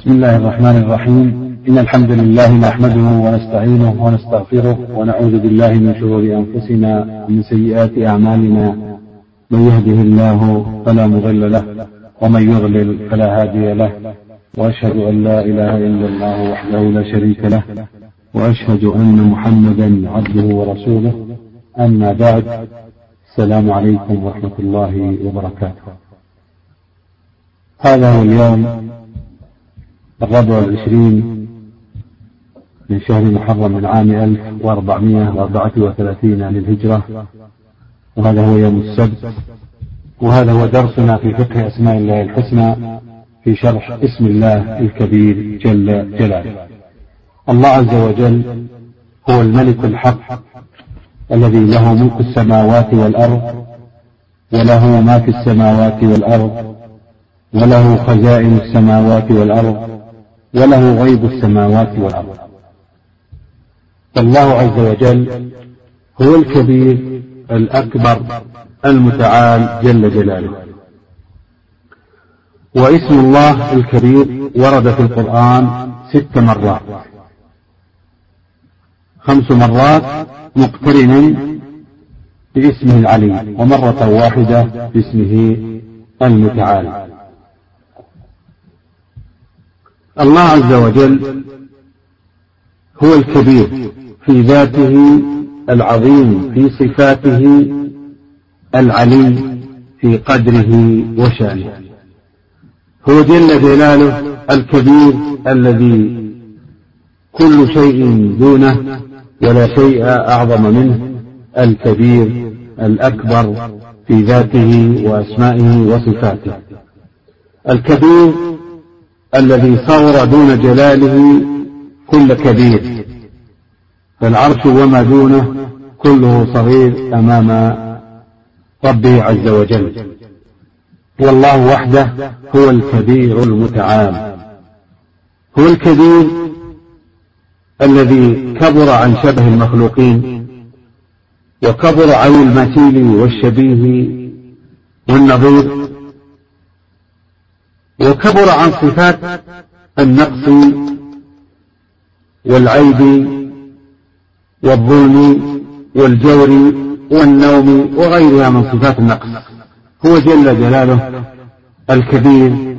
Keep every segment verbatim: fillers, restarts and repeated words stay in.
بسم الله الرحمن الرحيم. إن الحمد لله نحمده ونستعينه ونستغفره ونعوذ بالله من شرور أنفسنا ومن سيئات أعمالنا. من يهده الله فلا مضل له ومن يضلل فلا هادي له، وأشهد أن لا إله إلا الله وحده لا شريك له، وأشهد أن محمدا عبده ورسوله. أما بعد، السلام عليكم ورحمة الله وبركاته. هذا هو اليوم الرابع والعشرين من شهر محرم من عام ألف وأربعمائة وأربعة وثلاثين للهجرة، وهذا هو يوم السبت، وهذا هو درسنا في فقه أسماء الله الحسنى في شرح اسم الله الكبير جل جلاله. الله عز وجل هو الملك الحق الذي له ملك السماوات والأرض، وله ما في السماوات والأرض، وله خزائن السماوات والأرض، وله غيب السماوات والأرض. فالله عز وجل هو الكبير الأكبر المتعال جل جلاله. واسم الله الكبير ورد في القرآن ست مرات، خمس مرات مقترنا باسمه العلي، ومرة واحدة باسمه المتعال. الله عز وجل هو الكبير في ذاته، العظيم في صفاته، العلي في قدره وشانه. هو جل جلاله الكبير الذي كل شيء دونه ولا شيء أعظم منه، الكبير الأكبر في ذاته وأسمائه وصفاته، الكبير الذي صور دون جلاله كل كبير، فالعرش وما دونه كله صغير أمام ربه عز وجل. والله وحده هو الكبير المتعال، هو الكبير الذي كبر عن شبه المخلوقين، وكبر عن المثيل والشبيه والنظير، وكبر عن صفات النقص والعيب والظلم والجور والنوم وغيرها من صفات النقص. هو جل جلاله الكبير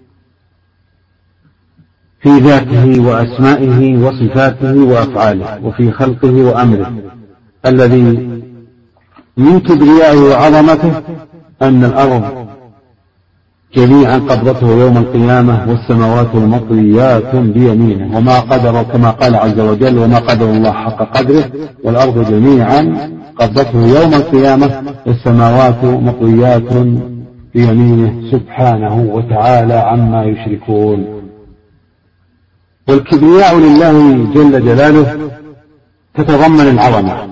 في ذاته وأسمائه وصفاته وأفعاله وفي خلقه وأمره، الذي من كبريائه وعظمته أن الأرض جميعا قبضته يوم القيامة والسماوات المطويات بيمينه، وما قدر كما قال عز وجل: وما قدر الله حق قدره، والأرض جميعا قبضته يوم القيامة والسماوات مطويات بيمينه سبحانه وتعالى عما يشركون. والكبرياء لله جل جلاله تتضمن العظمة،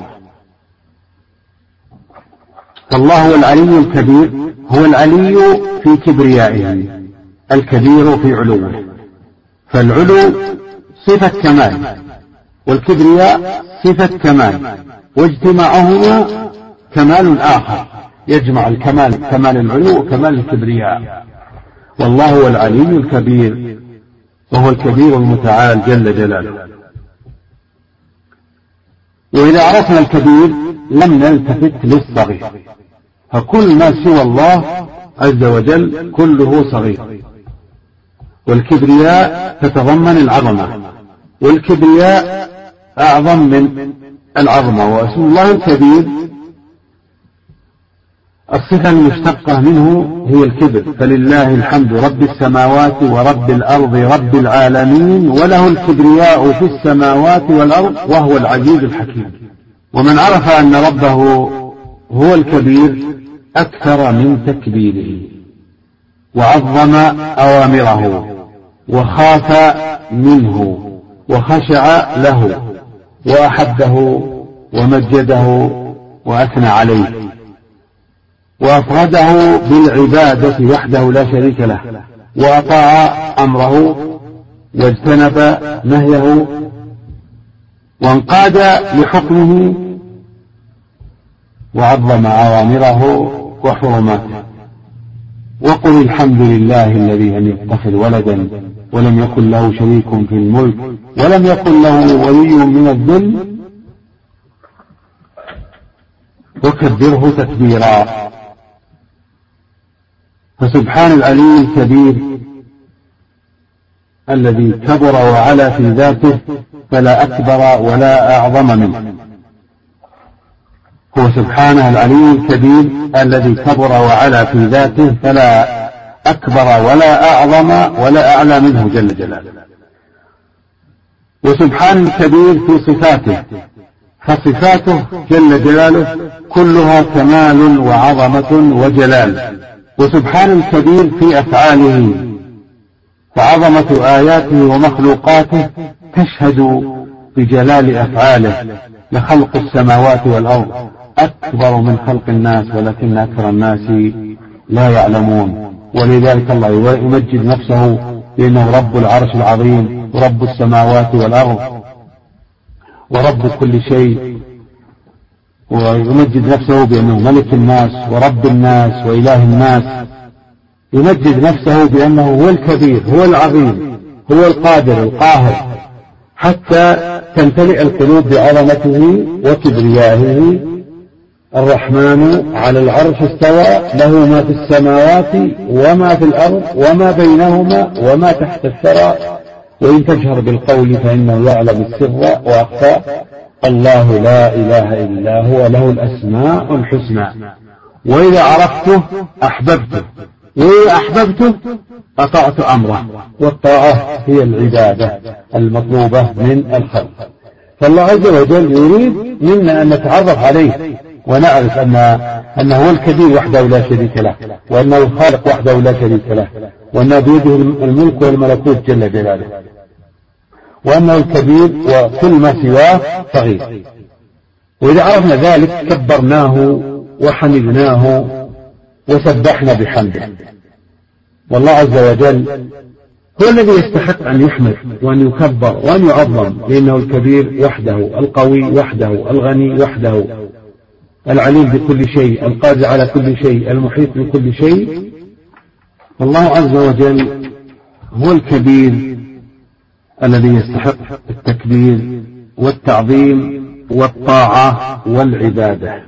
فالله هو العلي الكبير، هو العلي في كبريائه، الكبير في علوه. فالعلو صفة كمال، والكبرياء صفة كمال، واجتماعهما كمال آخر يجمع الكمال، كمال العلو وكمال الكبرياء. والله هو العلي الكبير، وهو الكبير المتعال جل جلاله. وإذا عرفنا الكبير لم نلتفت للصغير، فكل ما سوى الله عز وجل كله صغير. والكبرياء تتضمن العظمة، والكبرياء أعظم من العظمة. واسم الله الكبير الصفة المشتقة منه هي الكبر، فلله الحمد رب السماوات ورب الأرض رب العالمين، وله الكبرياء في السماوات والأرض وهو العزيز الحكيم. ومن عرف أن ربه هو الكبير أكثر من تكبيره، وعظم أوامره، وخاف منه، وخشع له، وأحبه ومجده وأثنى عليه، وأفرده بالعبادة وحده لا شريك له، وأطاع أمره واجتنب نهيه، وانقاد لحكمه، وعظم أوامره وحرماته. وقل الحمد لله الذي لم يتخذ ولدا ولم يكن له شريك في الملك ولم يكن له ولي من الذل وكبره تكبيرا. فسبحان العلي الكبير الذي كبر وعلا في ذاته فلا أكبر ولا أعظم منه. هو سبحانه العلي الكبير الذي كبر وعلا في ذاته فلا أكبر ولا أعظم ولا أعلى منه جل جلاله. وسبحان الكبير في صفاته، فصفاته جل جلاله كلها كمال وعظمة وجلال. وسبحان الكبير في أفعاله، فعظمة آياته ومخلوقاته تشهد بجلال أفعاله. لخلق السماوات والأرض أكبر من خلق الناس ولكن أكثر الناس لا يعلمون. ولذلك الله يمجد نفسه بأنه رب العرش العظيم ورب السماوات والأرض ورب كل شيء، ويمجد نفسه بأنه ملك الناس ورب الناس وإله الناس. يمجد نفسه بأنه هو الكبير هو العظيم هو القادر القاهر، حتى تمتلئ القلوب بعظمته وكبريائه. الرحمن على العرش استوى له ما في السماوات وما في الأرض وما بينهما وما تحت الثرى وإن تجهر بالقول فإنه يعلم السر وأخفى. الله لا إله إلا هو له الأسماء الحسنى. وإذا عرفته أحببته وإذا أحببته أطعت أمره. والطاعة هي العبادة المطلوبة من الخلق. فالله عز وجل يريد منا أن نتعرف عليه ونعرف أن أنه هو الكبير وحده لا شريك له، وأنه الخالق وحده لا شريك له، وأنه بيده الملك والملكوت جل جلاله، وأنه الكبير وكل ما سواه صغير. وإذا عرفنا ذلك كبرناه وحمدناه وسبحنا بحمده. والله عز وجل هو الذي يستحق أن يحمد وأن يكبر وأن يعظم، لأنه الكبير وحده، القوي وحده، الغني وحده، العليم بكل شيء، القادر على كل شيء، المحيط بكل شيء. والله عز وجل هو الكبير الذي يستحق التكبير والتعظيم والطاعة والعبادة.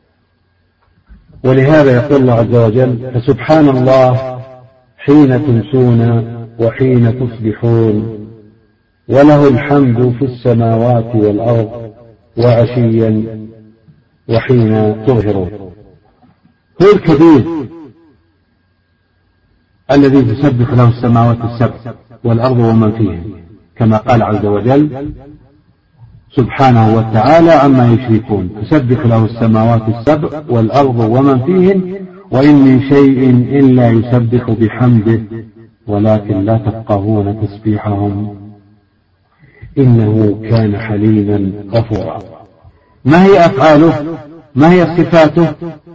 ولهذا يقول الله عز وجل: فسبحان الله حين تمسون وحين تصبحون وله الحمد في السماوات والأرض وعشيا وحين تظهرون. هو الكبير الذي تسبح له السماوات السبع والأرض ومن فيها، كما قال عز وجل سبحانه وتعالى عما يشركون. تسبح له السماوات السبع والأرض ومن فيهن وإن من شيء إلا يسبح بحمده ولكن لا تفقهون تسبيحهم إنه كان حليما غفورا. ما هي أفعاله؟ ما هي صفاته؟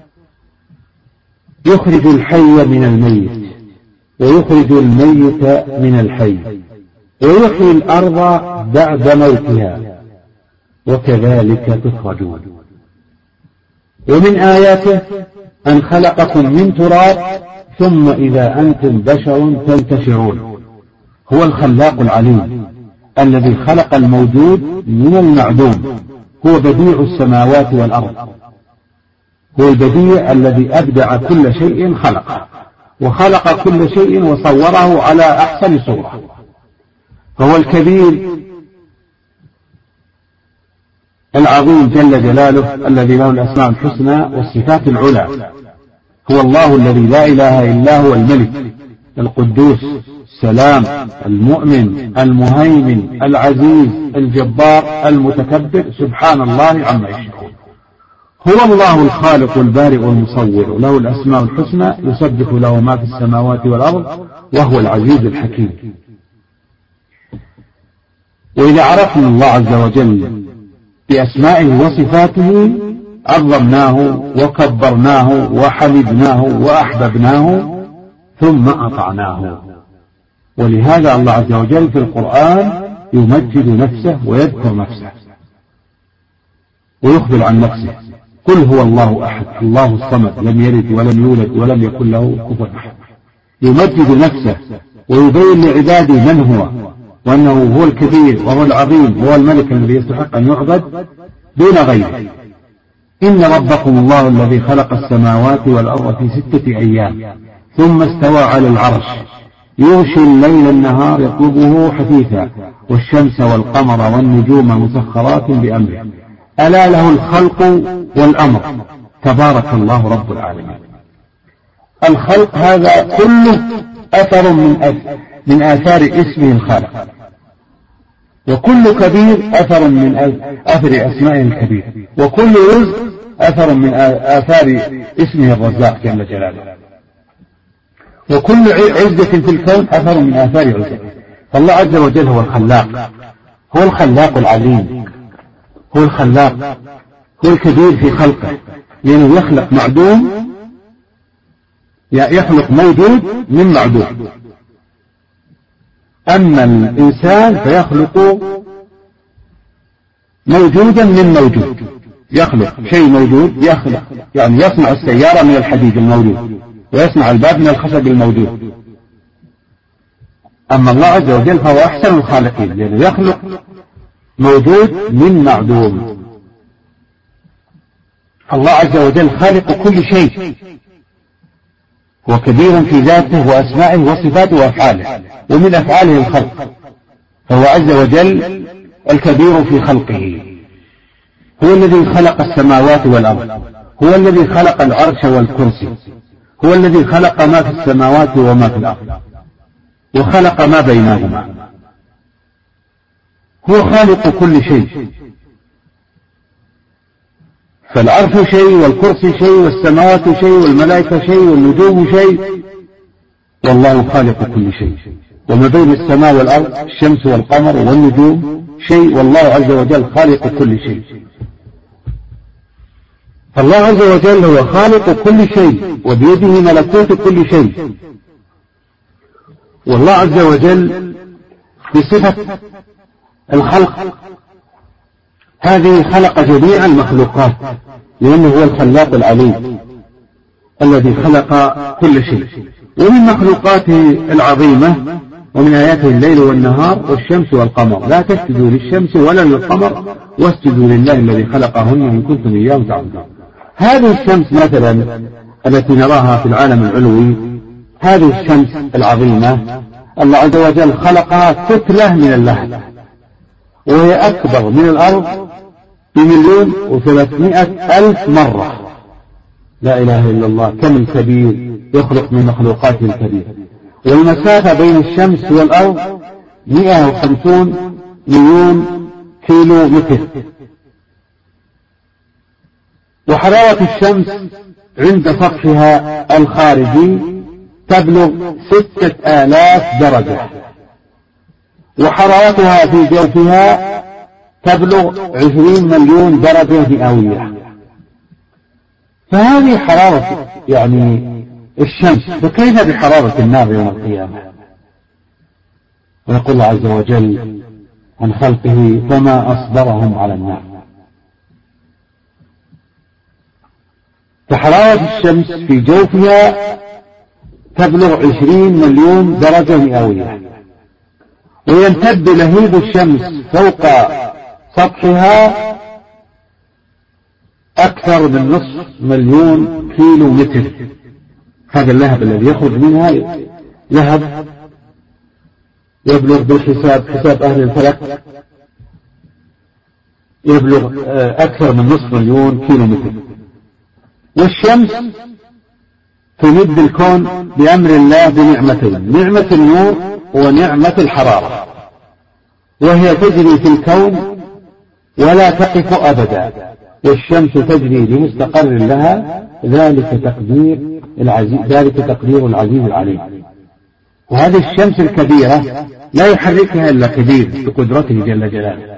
يخرج الحي من الميت ويخرج الميت من الحي ويحيي الأرض بعد موتها وكذلك تخرجون. ومن آياته أن خلقكم من تراب ثم إذا أنتم بشر تنتشرون. هو الخلاق العليم الذي خلق الموجود من المعدوم. هو بديع السماوات والأرض، هو البديع الذي أبدع كل شيء خلقه، وخلق كل شيء وصوره على أحسن صورة. فهو الكبير العظيم جل جلاله الذي له الأسماء الحسنى والصفات العلى. هو الله الذي لا إله إلا هو الملك القدوس السلام المؤمن المهيمن العزيز الجبار المتكبر، سبحان الله عما يشركون. هو الله الخالق البارئ والمصور، له الأسماء الحسنى، يسبح له ما في السماوات والأرض وهو العزيز الحكيم. وإذا عرفنا الله عز وجل بأسمائه وصفاته عظمناه وكبرناه وحمدناه وأحببناه ثم أطعناه. ولهذا الله عز وجل في القرآن يمجد نفسه ويذكر نفسه ويخبر عن نفسه: قل هو الله أحد الله الصمد لم يلد ولم يولد ولم يكن له كفوا أحد. يمجد نفسه ويبين لعباده من هو، وأنه هو الكبير وهو العظيم وهو الملك الذي يستحق أن يعبد دون غيره. إن ربكم الله الذي خلق السماوات والأرض في ستة أيام ثم استوى على العرش يغشي الليل النهار يطلبه حثيثا والشمس والقمر والنجوم مسخرات بأمره ألا له الخلق والأمر تبارك الله رب العالمين. الخلق هذا كله أثر من من آثار اسمه الخالق، وكل كبير أثر من أثر أسمائه الكبير، وكل رزق أثر من آثار اسمه الرزاق جل جلاله، وكل عزة في الكون أثر من آثار عزته. فالله عز وجل هو الخلاق، هو الخلاق العليم، هو الخلاق، هو الكبير في خلقه، لأنه يخلق معدوم، يخلق موجود من معدوم. أما الإنسان فيخلق موجودا من موجود، يخلق شيء موجود، يخلق يعني يصنع السيارة من الحديد الموجود، ويصنع الباب من الخشب الموجود. أما الله عز وجل فهو أحسن الخالقين، لأنه يخلق موجود من معدوم. الله عز وجل خالق كل شيء، هو كبير في ذاته وأسمائه وصفاته وأفعاله، ومن أفعاله الخلق، فهو عز وجل الكبير في خلقه. هو الذي خلق السماوات والأرض، هو الذي خلق العرش والكرسي، هو الذي خلق ما في السماوات وما في الأرض، وخلق ما بينهما. هو خالق كل شيء، فالعرش شيء والكرسي شيء والسماوات شيء والملائكة شيء والنجوم شيء، والله خالق كل شيء. وما بين السماء والأرض الشمس والقمر والنجوم شيء، والله عز وجل خالق كل شيء. فالله عز وجل هو خالق كل شيء وبيده ملكوت كل شيء. والله عز وجل بصفة الخلق هذه خلق جميع المخلوقات، لأنه هو الخلاق العليم الذي خلق كل شيء. ومن مخلوقاته العظيمة ومن آياته الليل والنهار والشمس والقمر، لا تسجدوا للشمس ولا للقمر واسجدوا لله الذي خلقهن إن كنتم إياه تعبدون. هذه الشمس مثلا التي نراها في العالم العلوي، هذه الشمس العظيمة الله عز وجل خلقها كتلة من اللهب، وهي أكبر من الأرض بمليون وثلاثمائة ألف مرة. لا إله إلا الله، كم الكبير يخلق من مخلوقاته الكبير. والمسافة بين الشمس والأرض مئة وخمسون مليون كيلو متر. وحرارة الشمس عند سطحها الخارجي تبلغ ستة آلاف درجة، وحرارتها في جوفها تبلغ عشرين مليون درجة مئوية. فهذه حرارة يعني الشمس، فكيف بحرارة النار يوم القيامة؟ ويقول الله عز وجل عن خلقه فما أصبرهم على النار. فحرارة الشمس في جوفها تبلغ عشرين مليون درجة مئوية، ويمتد لهيب الشمس فوق سطحها أكثر من نصف مليون كيلو متر. هذا اللهب الذي يخرج منها لهب يبلغ بالحساب حساب أهل الفلك يبلغ أكثر من نصف مليون كيلو متر. والشمس تمد الكون بأمر الله بنعمتين، نعمة النور ونعمة الحرارة، وهي تجري في الكون ولا تقف أبدا، والشمس تجري لمستقر لها، ذلك تقدير العزيز ذلك تقدير العزيز العليم. وهذه الشمس الكبيرة لا يحركها إلا كبير بقدرته جل جلاله،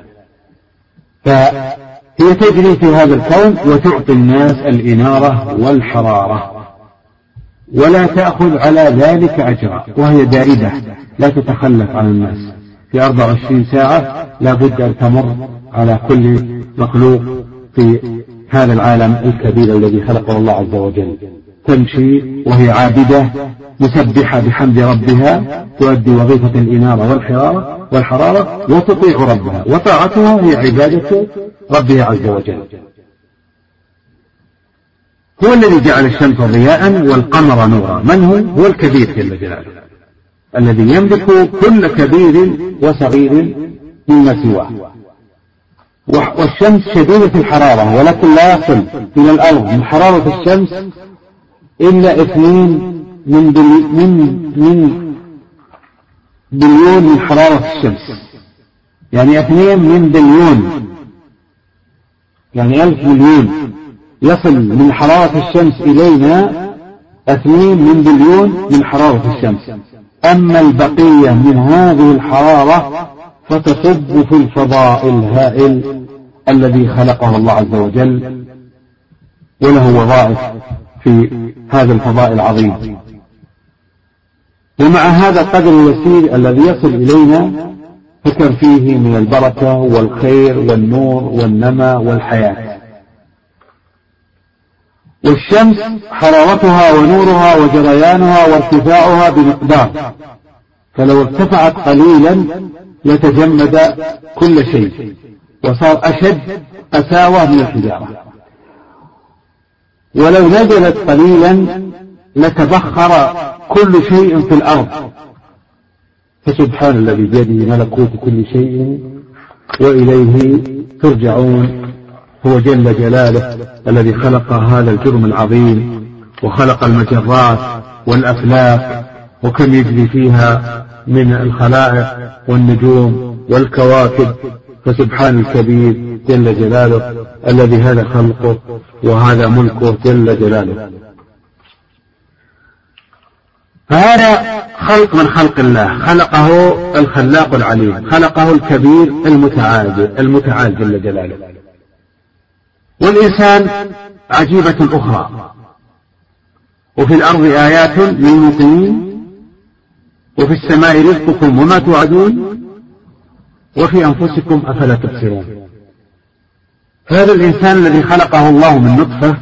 فهي تجري في هذا الكون وتعطي الناس الإنارة والحرارة، ولا تأخذ على ذلك أجرا، وهي دائبة لا تتخلف عن الناس في أربع وعشرين ساعة، لا بد أن تمر على كل مخلوق في هذا العالم الكبير الذي خلقه الله عز وجل. تمشي وهي عابدة مسبحة بحمد ربها، تؤدي وظيفة الإنارة والحرارة والحرارة وتطيع ربها، وطاعتها هي عبادة ربها عز وجل. هو الذي جعل الشمس ضياء والقمر نورا. من هو؟ هو الكبير جل جلاله الذي يملك كل كبير وصغير مما سواه. والشمس شديدة الحرارة، ولكن لا يصل إلى الأرض من حرارة الشمس إلا اثنين من بلي من من بليون من حرارة الشمس، يعني اثنين من بليون، يعني ألف مليون يصل من حرارة الشمس إلينا اثنين من بليون من حرارة الشمس. أما البقية من هذه الحرارة فتصب في الفضاء الهائل الذي خلقه الله عز وجل، وله وظائف في هذا الفضاء العظيم. ومع هذا القدر اليسير الذي يصل إلينا فكر فيه من البركة والخير والنور والنمى والحياة. والشمس حرارتها ونورها وجريانها وارتفاعها بمقدار، فلو ارتفعت قليلا لتجمد كل شيء وصار أشد قساوة من الحجارة، ولو نزلت قليلا لتبخر كل شيء في الأرض. فسبحان الذي بيده ملكوت كل شيء وإليه ترجعون. هو جل جلاله الذي خلق هذا الجرم العظيم وخلق المجرات والأفلاك وكم يجري فيها من الخلائق والنجوم والكواكب. فسبحان الكبير جل جلاله الذي هذا خلقه وهذا ملكه جل جلاله. فهذا خلق من خلق الله، خلقه الخلاق العليم، خلقه الكبير المتعال المتعال جل جلاله. والإنسان عجيبة أخرى. وفي الأرض آيات للموقنين وفي السماء رزقكم وما توعدون وفي أنفسكم أفلا تبصرون. هذا الإنسان الذي خلقه الله من نطفة،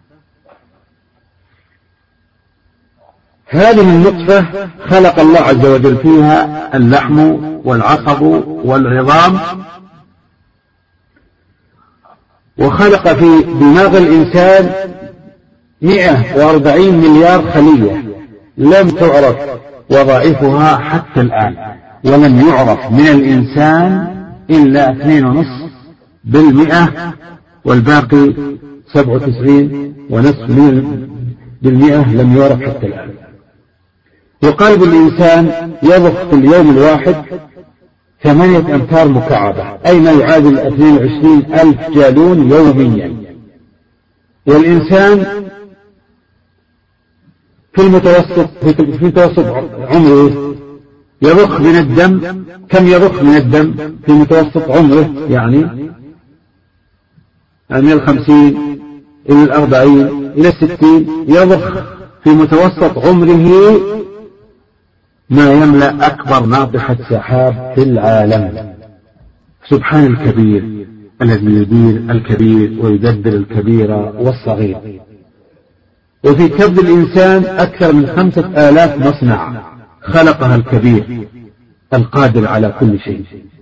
هذه النطفة خلق الله عز وجل فيها اللحم والعصب والعظام، وخلق في دماغ الإنسان مئة وأربعين مليار خلية لم تعرف وظائفها حتى الآن، ولم يعرف من الإنسان إلا اثنين ونصف بالمئة، والباقي سبعة وتسعين ونصف بالمئة لم يعرف حتى الآن. وقلب الإنسان يضخ في اليوم الواحد ثمانية أمتار مكعبة، أي ما يعادل اثنين وعشرين ألف جالون يوميا. والإنسان في المتوسط في متوسط عمره يضخ من الدم، كم يضخ من الدم في متوسط عمره؟ يعني من الخمسين إلى الأربعين إلى الستين يضخ في متوسط عمره ما يملأ أكبر ناطحة سحاب في العالم. سبحان الكبير الذي يدير الكبير ويدبر الكبير والصغير. وفي كبد الإنسان أكثر من خمسة آلاف مصنع خلقها الكبير القادر على كل شيء.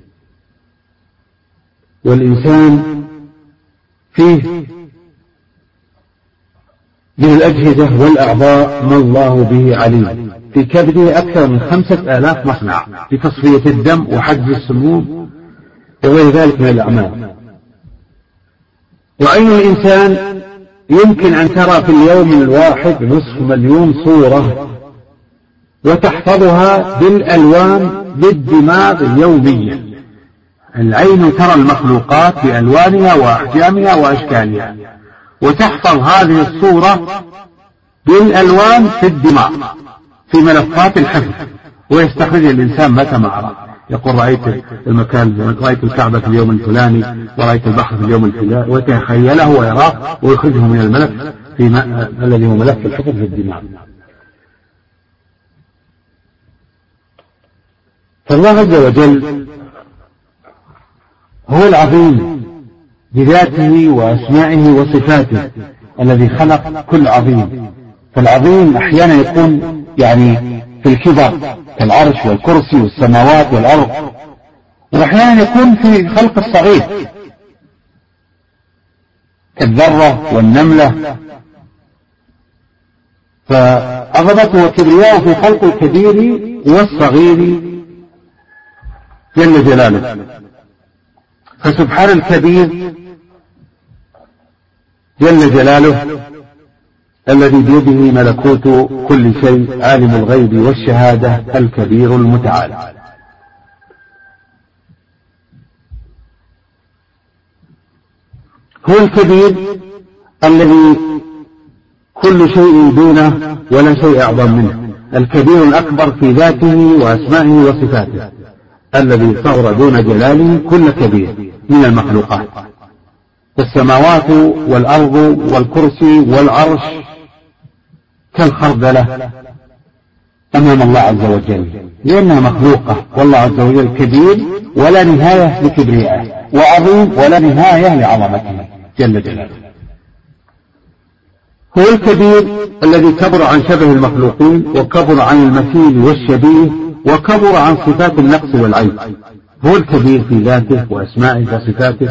والإنسان فيه من الأجهزة والأعضاء ما الله به عليم. في كبده أكثر من خمسة آلاف مصنع في تصفية الدم وحجز السموم وغير ذلك من الأعمال. وعين الإنسان يمكن أن ترى في اليوم الواحد نصف مليون صورة وتحفظها بالألوان بالدماغ يوميا. العين ترى المخلوقات بألوانها وأحجامها وأشكالها، وتحفظ هذه الصورة بالألوان في الدماغ في ملفات الحفظ، ويستخرج الإنسان متى ما أراد. يقول رأيت المكان، رأيت الكعبة في اليوم الفلاني، ورأيت البحر في اليوم الفلاني، ويتخيله ويراه ويخرجه من الملف في الذي هو ملف الحفظ في الدماغ. فالله عز وجل هو العظيم بذاته وأسمائه وصفاته الذي خلق كل عظيم، فالعظيم أحيانا يكون يعني في الكبر كالعرش والكرسي والسماوات والأرض، وأحيانا يكون في خلق الصغير كالذرة والنملة. فعظمته وكبرياءه في خلق الكبير والصغير جل جلاله. فسبحان الكبير جل جلاله الذي بيده ملكوت كل شيء، عالم الغيب والشهادة الكبير المتعال. هو الكبير الذي كل شيء دونه ولا شيء أعظم منه، الكبير الأكبر في ذاته وأسمائه وصفاته، الذي صغر دون جلاله كل كبير من المخلوقات. السماوات والأرض والكرسي والعرش كالخردلة أمام الله عز وجل، لأنها مخلوقة، والله عز وجل كبير ولا نهاية لكبريائه، وعظيم ولا نهاية لعظمته جل جلاله. هو الكبير الذي كبر عن شبه المخلوقين، وكبر عن المثيل والشبيه، وكبر عن صفات النقص والعيب. هو الكبير في ذاته وأسمائه وصفاته،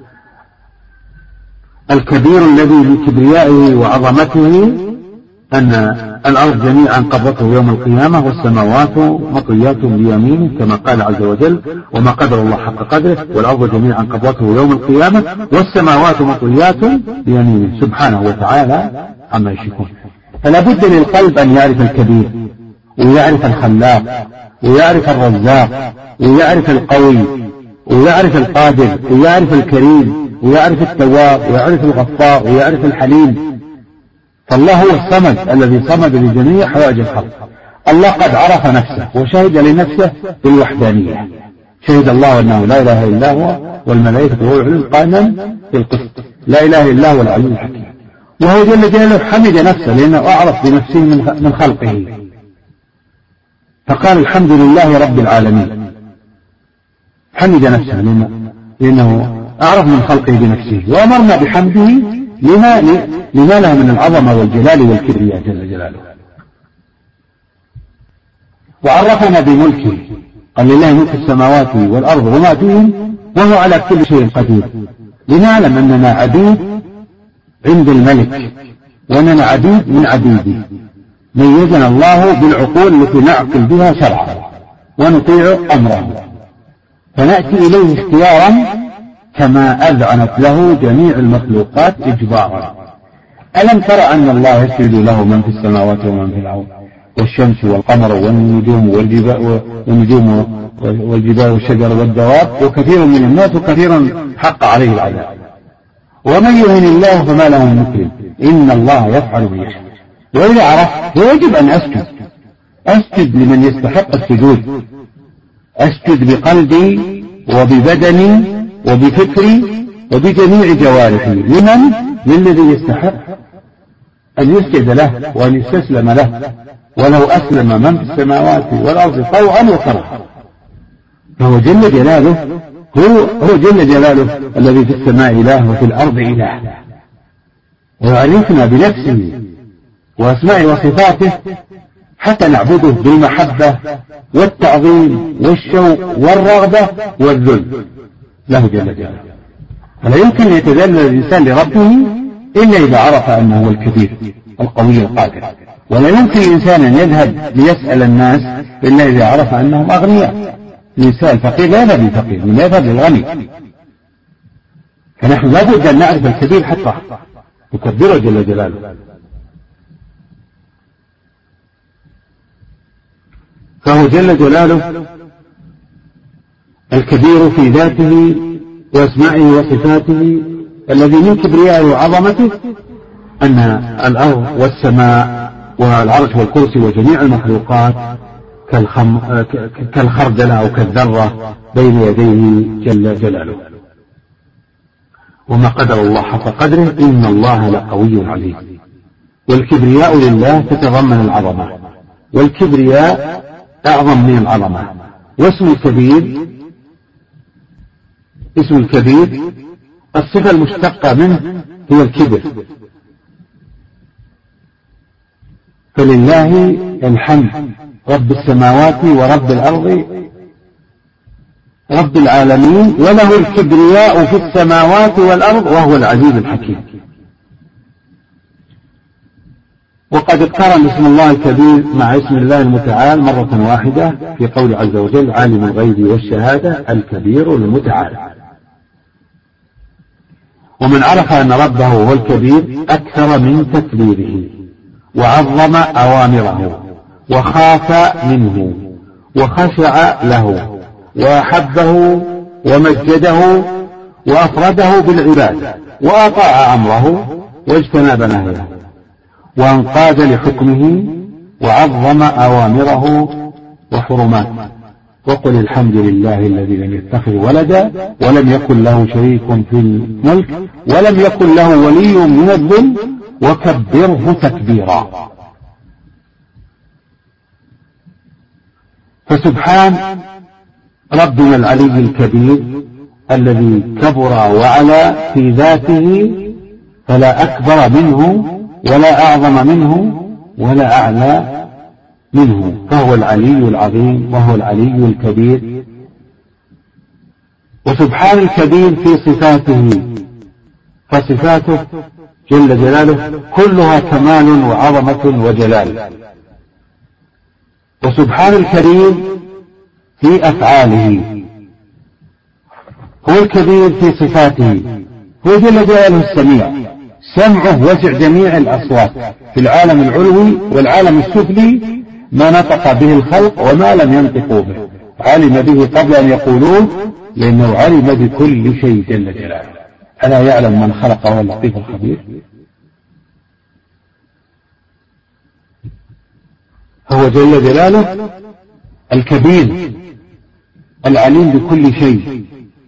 الكبير الذي لكبريائه وعظمته أن الأرض جميعا قبضته يوم القيامة، والسماوات مطويات بيمينه كما قال عز وجل: وما قدر الله حق قدره، والأرض جميعا قبضته يوم القيامة والسماوات مطويات بيمينه سبحانه وتعالى عما يشركون. فلا بد للقلب أن يعرف الكبير، ويعرف الخلاق، ويعرف الرزاق، ويعرف القوي، ويعرف القادر، ويعرف الكريم، ويعرف التواب، ويعرف الغفار، ويعرف الحليم. فالله هو الصمد الذي صمد لجميع حوائج الخلق. الله قد عرف نفسه وشهد لنفسه بالوحدانية، شهد الله أنه لا إله إلا هو والملائكة وأولو العلم قائما بالقسط، لا إله إلا هو العلي الحكيم. وهو جل جلاله حمد نفسه لأنه أعرف بنفسه من خلقه، فقال: الحمد لله رب العالمين. حمد نفسه لأنه أعرف من خلقه بنفسه، وأمرنا بحمده لما, لما له من العظمة والجلال والكبرياء جل جلاله. وعرفنا بملكه، قال: لله ملك السماوات والأرض وما فيهم وهو على كل شيء قدير، لنعلم أننا عبيد عند الملك، وأننا عبيد من عبيده، ميزنا الله بالعقول التي نعقل بها شرعه ونطيع أمره، فنأتي إليه اختيارا كما أذعنت له جميع المخلوقات إجبارا. ألم تر أن الله يسجد له من في السماوات ومن في الأرض، والشمس والقمر والنجوم والجبال والنجوم والجبال والشجر والدواب، وكثير من الناس وكثير حق عليه العذاب. ومن يهن الله فما له من مكرم، إن الله يفعل ما يشاء. وإذا عرفت فيجب أن أسجد، أسجد لمن يستحق السجود، أسجد بقلبي وببدني وبفكري وبجميع جوارحي. لمن؟ للذي يستحق أن يسجد له وأن يستسلم له، ولو أسلم من في السماوات والأرض طوعا وكرها. فهو جل جلاله هو, هو جل جلاله الذي في السماء إله وفي الأرض إله، ويعرفنا بنفسه وأسماء وصفاته حتى نعبده بالمحبة والتعظيم والشوق والرغبة والذل له جل جلاله. فلا يمكن يتذلل الإنسان لربه إلا إذا عرف أنه هو الكبير القوي القادر، ولا يمكن الإنسان أن يذهب ليسأل الناس إلا إذا عرف أنهم أغنياء. الإنسان فقير لا يذهب للفقير، من يذهب للغني. فنحن لا بد أن نعرف الكبير حتى نكبره جل جلاله. فهو جل جلاله الكبير في ذاته وأسمائه وصفاته، الذي من كبريائه وعظمته أن الأرض والسماء والعرش والكرسي وجميع المخلوقات كالخم... كالخردلة أو كالذرة بين يديه جل جلاله. وما قدر الله حق قدره، إن الله لقوي عزيز. والكبرياء لله تتضمن العظمة، والكبرياء أعظم من العظمة. واسم الكبير، اسم الكبير الصفة المشتقة منه هي الكبر، فلله الحمد رب السماوات ورب الأرض رب العالمين، وله الكبرياء في السماوات والأرض وهو العزيز الحكيم. وقد اقترن اسم الله الكبير مع اسم الله المتعال مرة واحدة في قول عز وجل: عالم الغيب والشهادة الكبير المتعال. ومن عرف أن ربه هو الكبير أكثر من تكبيره، وعظم أوامره، وخاف منه، وخشع له، وأحبه، ومجده، وأفرده بالعبادة، وأطاع أمره، واجتنب نهيه، وانقاد لحكمه، وعظم أوامره وحرماته. وقل الحمد لله الذي لم يتخذ ولدا ولم يكن له شريك في الملك ولم يكن له ولي من الذل وكبره تكبيرا. فسبحان ربنا العلي الكبير الذي كبر وعلا في ذاته، فلا أكبر منه ولا أعظم منه ولا أعلى منه، فهو العلي العظيم وهو العلي الكبير. وسبحان الكبير في صفاته، فصفاته جل جلاله كلها كمال وعظمة وجلال. وسبحان الكريم في أفعاله، هو الكبير في صفاته، هو جل جلاله السميع، سمعه وسع جميع الأصوات في العالم العلوي والعالم السفلي، ما نطق به الخلق وما لم ينطقوا به، علم به قبل أن يقولوه، لأنه علم بكل شيء جل جلاله. ألا يعلم من خلق وهو اللطيف الخبير؟ هو جل جلاله الكبير العليم بكل شيء،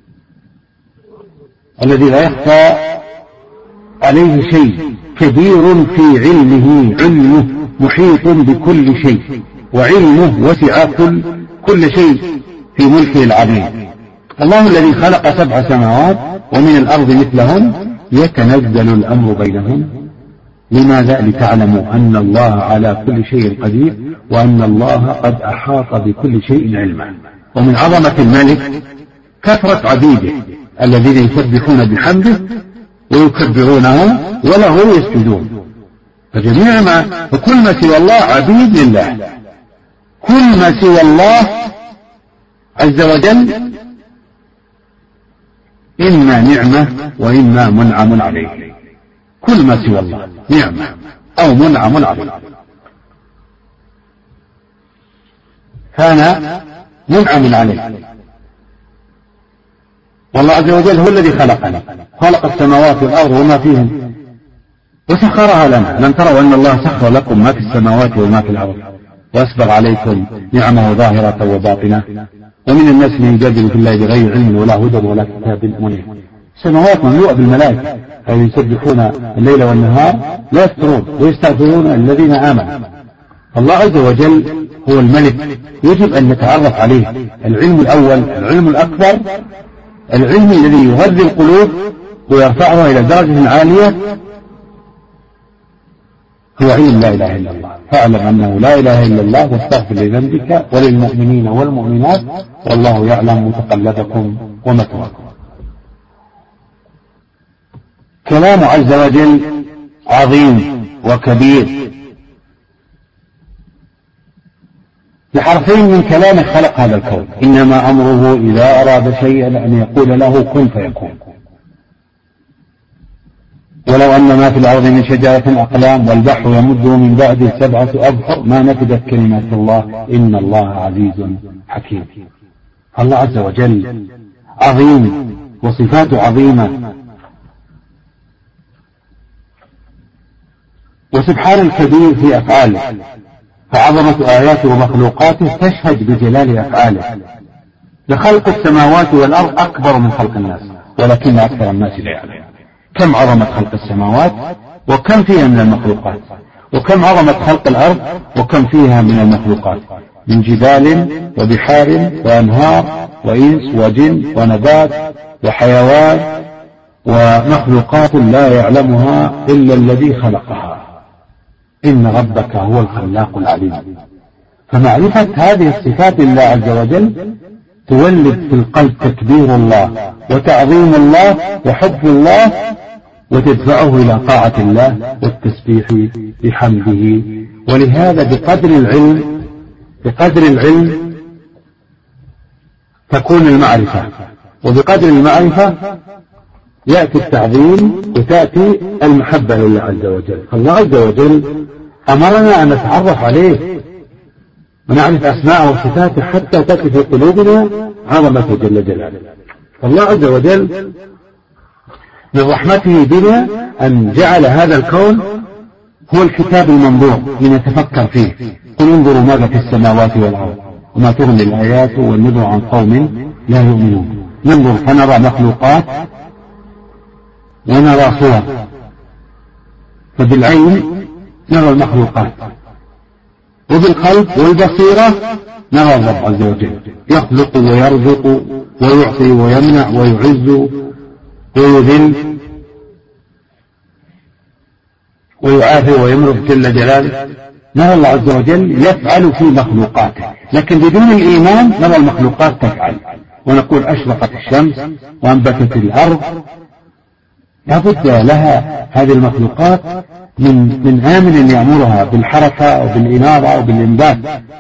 الذي لا يخفى عليه شيء، كبير في علمه، علمه محيط بكل شيء، وعلمه وسع كل, كل شيء في ملكه العظيم. الله الذي خلق سبع سماوات ومن الأرض مثلهم يتنزل الأمر بينهم. لماذا؟ لتعلموا أن الله على كل شيء قدير، وأن الله قد أحاط بكل شيء علما. ومن عظمة الملك كثرة عبيده الذين يسبحون بحمده ويكبرونه وله يسجدون. فجميع ما فكل ما سوى الله عبيد لله، كل ما سوى الله عز وجل إما نعمة وإما منعم عليه، كل ما سوى الله نعمة أو منعم عليه. كان منعم عليه، والله عز وجل هو الذي خلقنا، خلق السماوات والأرض وما فيهم وسخرها لنا. لم تروا أن الله سخر لكم ما في السماوات وما في الأرض وأسبغ عليكم نعمه ظاهرة وباطنة؟ ومن الناس من يجادل في الله بغير علم ولا هدى ولا كتاب منير. السماوات مملوءة بالملائكة الذين يسبحون الليل والنهار لا يفترون ويستغفرون الذين آمنوا. الله عز وجل هو الملك، يجب أن نتعرف عليه. العلم الأول، العلم الأكبر، العلم الذي يغذي القلوب ويرفعها إلى درجة عالية، هو علم لا إله إلا الله. فاعلم أنه لا إله إلا الله واستغفر لذنبك وللمؤمنين والمؤمنات والله يعلم متقلبكم ومثواكم. كلام عز وجل عظيم وكبير، بحرفين من كلامه خلق هذا الكون. إنما أمره إذا أراد شيئا أن يقول له كن فيكون. ولو أن ما في الأرض من شجرة أقلام والبحر يمده من بعد سبعة أبحر ما نفدت كلمات الله إن الله عزيز حكيم. الله عز وجل عظيم وصفاته عظيمة. وسبحان الكبير في أفعاله، فعظمة آياته ومخلوقاته تشهد بجلال أفعاله. لخلق السماوات والأرض أكبر من خلق الناس، ولكن أكثر الناس لا يعلمون. كم عظمة خلق السماوات وكم فيها من المخلوقات، وكم عظمة خلق الأرض وكم فيها من المخلوقات، من جبال وبحار وأنهار وإنس وجن ونبات وحيوان ومخلوقات لا يعلمها إلا الذي خلقها، إن ربك هو الخلاق العليم. فمعرفة هذه الصفات لله عز وجل تولد في القلب تكبير الله وتعظيم الله وحب الله، وتدفعه إلى طاعة الله والتسبيح بحمده. ولهذا بقدر العلم بقدر العلم تكون المعرفة، وبقدر المعرفة يأتي التعظيم وتأتي المحبة لله عز وجل. الله عز وجل أمرنا أن نتعرف عليه ونعرف أسماءه وصفاته حتى تأتي في قلوبنا عظمته جل جلاله. فالله عز وجل من رحمته بنا أن جعل هذا الكون هو الكتاب المنظور لنتفكر فيه. قل انظروا ماذا في السماوات والأرض وما تغني الآيات والنذر عن قوم لا يؤمنون. ننظر فنرى مخلوقات ونرى صور، فبالعين نرى المخلوقات، وبالقلب والبصيرة نرى الرب عز وجل يخلق ويرزق ويعطي ويمنع ويعز ويذل ويعافي ويمرض جل جلاله. نرى الله عز وجل يفعل في مخلوقاته، لكن بدون الإيمان نرى المخلوقات تفعل ونقول أشرقت الشمس وأنبتت الأرض. لابد لها هذه المخلوقات من من آمن يأمرها بالحركة وبالإنارة وبالإنبات.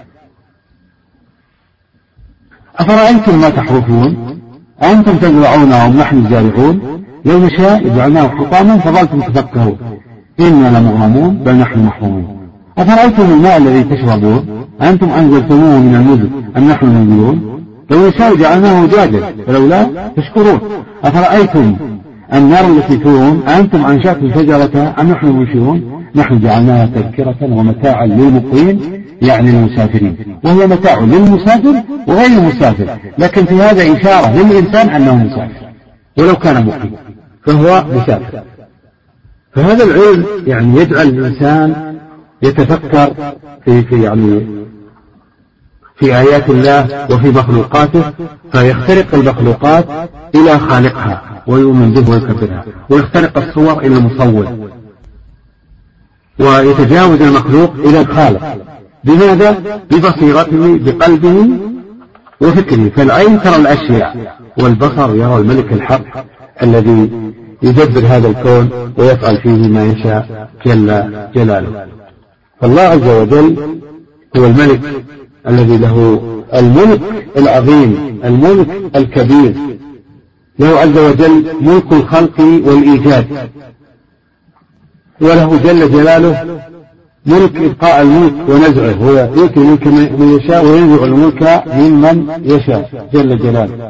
أفرأيتم ما تحرثون أنتم تزرعونه أم نحن الزارعون لو نشاء جعلناه حطاما فظلتم تفكهون إنا لمغرمون بل نحن محرومون. أفرأيتم الماء الذي تشربون أنتم أنزلتموه من المزن أم نحن المنزلون لو نشاء جعلناه أجاجا فلولا تشكرون. أفرأيتم النار التي تورون أنتم أنشأتم شجرتها أم نحن المنشئون نحن جعلناها تذكرة ومتاعا للمقيم يعني المسافرين، وهي متاع للمسافر وغير المسافر، لكن في هذا إشارة للإنسان أنه مسافر ولو كان مقيم فهو مسافر. فهذا العلم يعني يجعل الإنسان يتفكر في, في يعني في آيات الله وفي مخلوقاته، فيخترق المخلوقات إلى خالقها ويؤمن به ويكبرها، ويخترق الصور إلى المصور، ويتجاوز المخلوق إلى الخالق. بماذا؟ ببصيرته بقلبه وفكره. فالعين ترى الأشياء والبصر يرى الملك الحق الذي يدبر هذا الكون ويفعل فيه ما يشاء جل جلاله. فالله عز وجل هو الملك الذي له الملك العظيم، الملك الكبير، له عز وجل ملك الخلق والإيجاد، وله جل جلاله ملك إبقاء الملك ونزعه، هو يؤتي الملك من يشاء وينزع الملك ممن يشاء جل جلاله.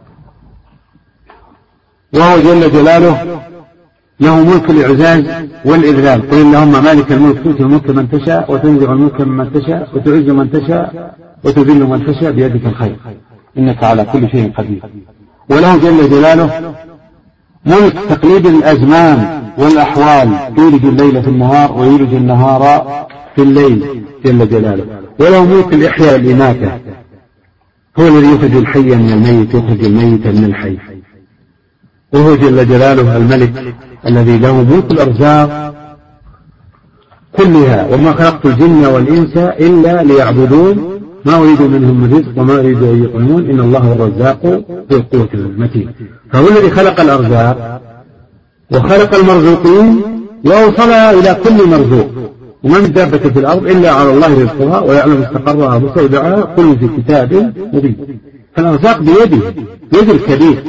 وهو جل جلاله له ملك الإعزاز والإذلال. قل اللهم مالك الملك تؤتي الملك من تشاء وتنزع الملك ممن تشاء وتعز من تشاء وتذل من تشاء بيدك الخير إنك على كل شيء قدير. وله جل جلاله ملك تقليد الأزمان والأحوال، يولج الليل في النهار ويولج النهار في الليل جل جلاله. وله ملك الإحياء والإماتة، هو الذي يخرج الحي من الميت ويخرج الميت من الحي. وهو جل جلاله الملك الذي له ملك الأرزاق كلها. وما خلقت الجن والإنس إلا ليعبدون ما أريد منهم من رزق وما أريد أن يطعمون إن الله هو الرزاق ذو القوة المتين. فهو الذي خلق الأرزاق وخلق المرزوقين وأوصلها إلى كل مرزوق. ومن دابة في الأرض إلا على الله رزقها ويعلم مستقرها ومستودعها كل في كتاب مبين. فالأرزاق بيده، بيد الكبير،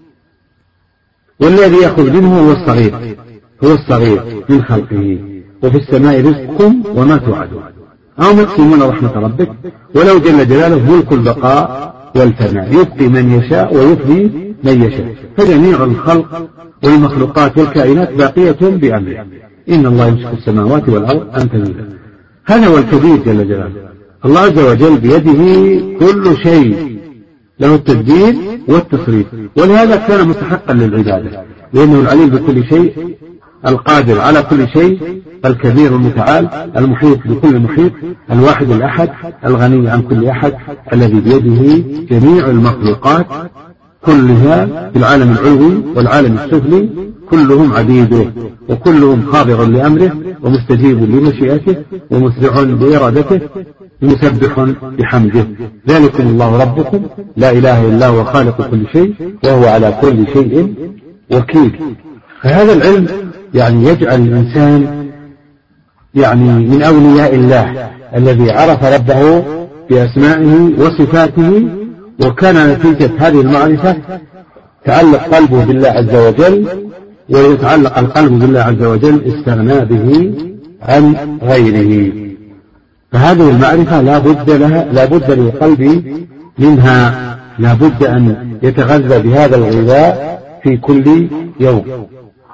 والذي يأخذ منه هو الصغير هو الصغير من خلقه. وفي السماء رزقكم وما توعدون أو يقسمون رحمة ربك ولو جل جلاله ملك البقاء والفناء، يبقي من يشاء ويفني من يشاء. فجميع الخلق والمخلوقات والكائنات باقية بأمره. إن الله يمسك السماوات والأرض أن تزولا. هذا هو الكبير جل جلاله. الله عز وجل بيده كل شيء، له التدبير والتصريف، ولهذا كان مستحقا للعبادة لأنه العليم بكل شيء، القادر على كل شيء، الكبير المتعال، المحيط بكل محيط، الواحد الأحد، الغني عن كل أحد، الذي بيده جميع المخلوقات كلها في العالم العلوي والعالم السفلي كلهم عبيده، وكلهم خاضع لأمره ومستجيب لمشيئته ومسرع بإرادته مسبح بحمده. ذلكم الله ربكم لا إله إلا هو خالق كل شيء وهو على كل شيء وكيل. فهذا العلم يعني يجعل الإنسان يعني من أولياء الله الذي عرف ربه بأسمائه وصفاته، وكان نتيجة هذه المعرفة تعلق قلبه بالله عز وجل، ويتعلق القلب بالله عز وجل استغنى به عن غيره. فهذه المعرفة لا بد لها، لا بد للقلب منها، لا بد أن يتغذى بهذا الغذاء في كل يوم.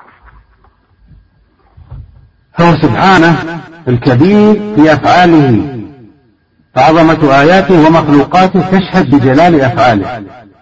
فهو سبحانه الكبير في أفعاله، فعظمة آياته ومخلوقاته تشهد بجلال أفعاله.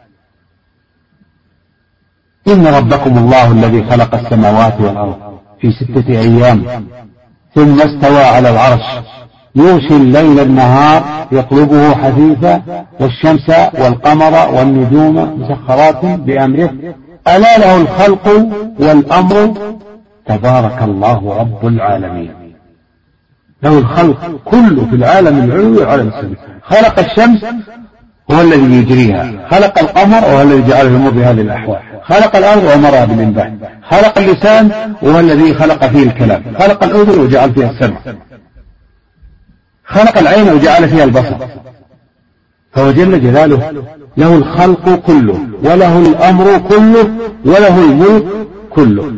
إن ربكم الله الذي خلق السماوات والأرض في ستة أيام ثم استوى على العرش يغشي الليل النهار يطلبه حثيثا والشمس والقمر والنجوم مسخرات بأمره ألا له الخلق والأمر تبارك الله رب العالمين. له الخلق كله في العالم العلوي وعالم السفلي. خلق الشمس هو الذي يجريها، خلق القمر وهو الذي جعله يمر بهذه الأحوال، خلق الأرض وأمرها بالإنبات، خلق اللسان وهو الذي خلق فيه الكلام، خلق الأذن وجعل فيها السمع، خلق العين وجعل فيها البصر. فهو جل جلاله له الخلق كله وله الأمر كله وله الملك كله،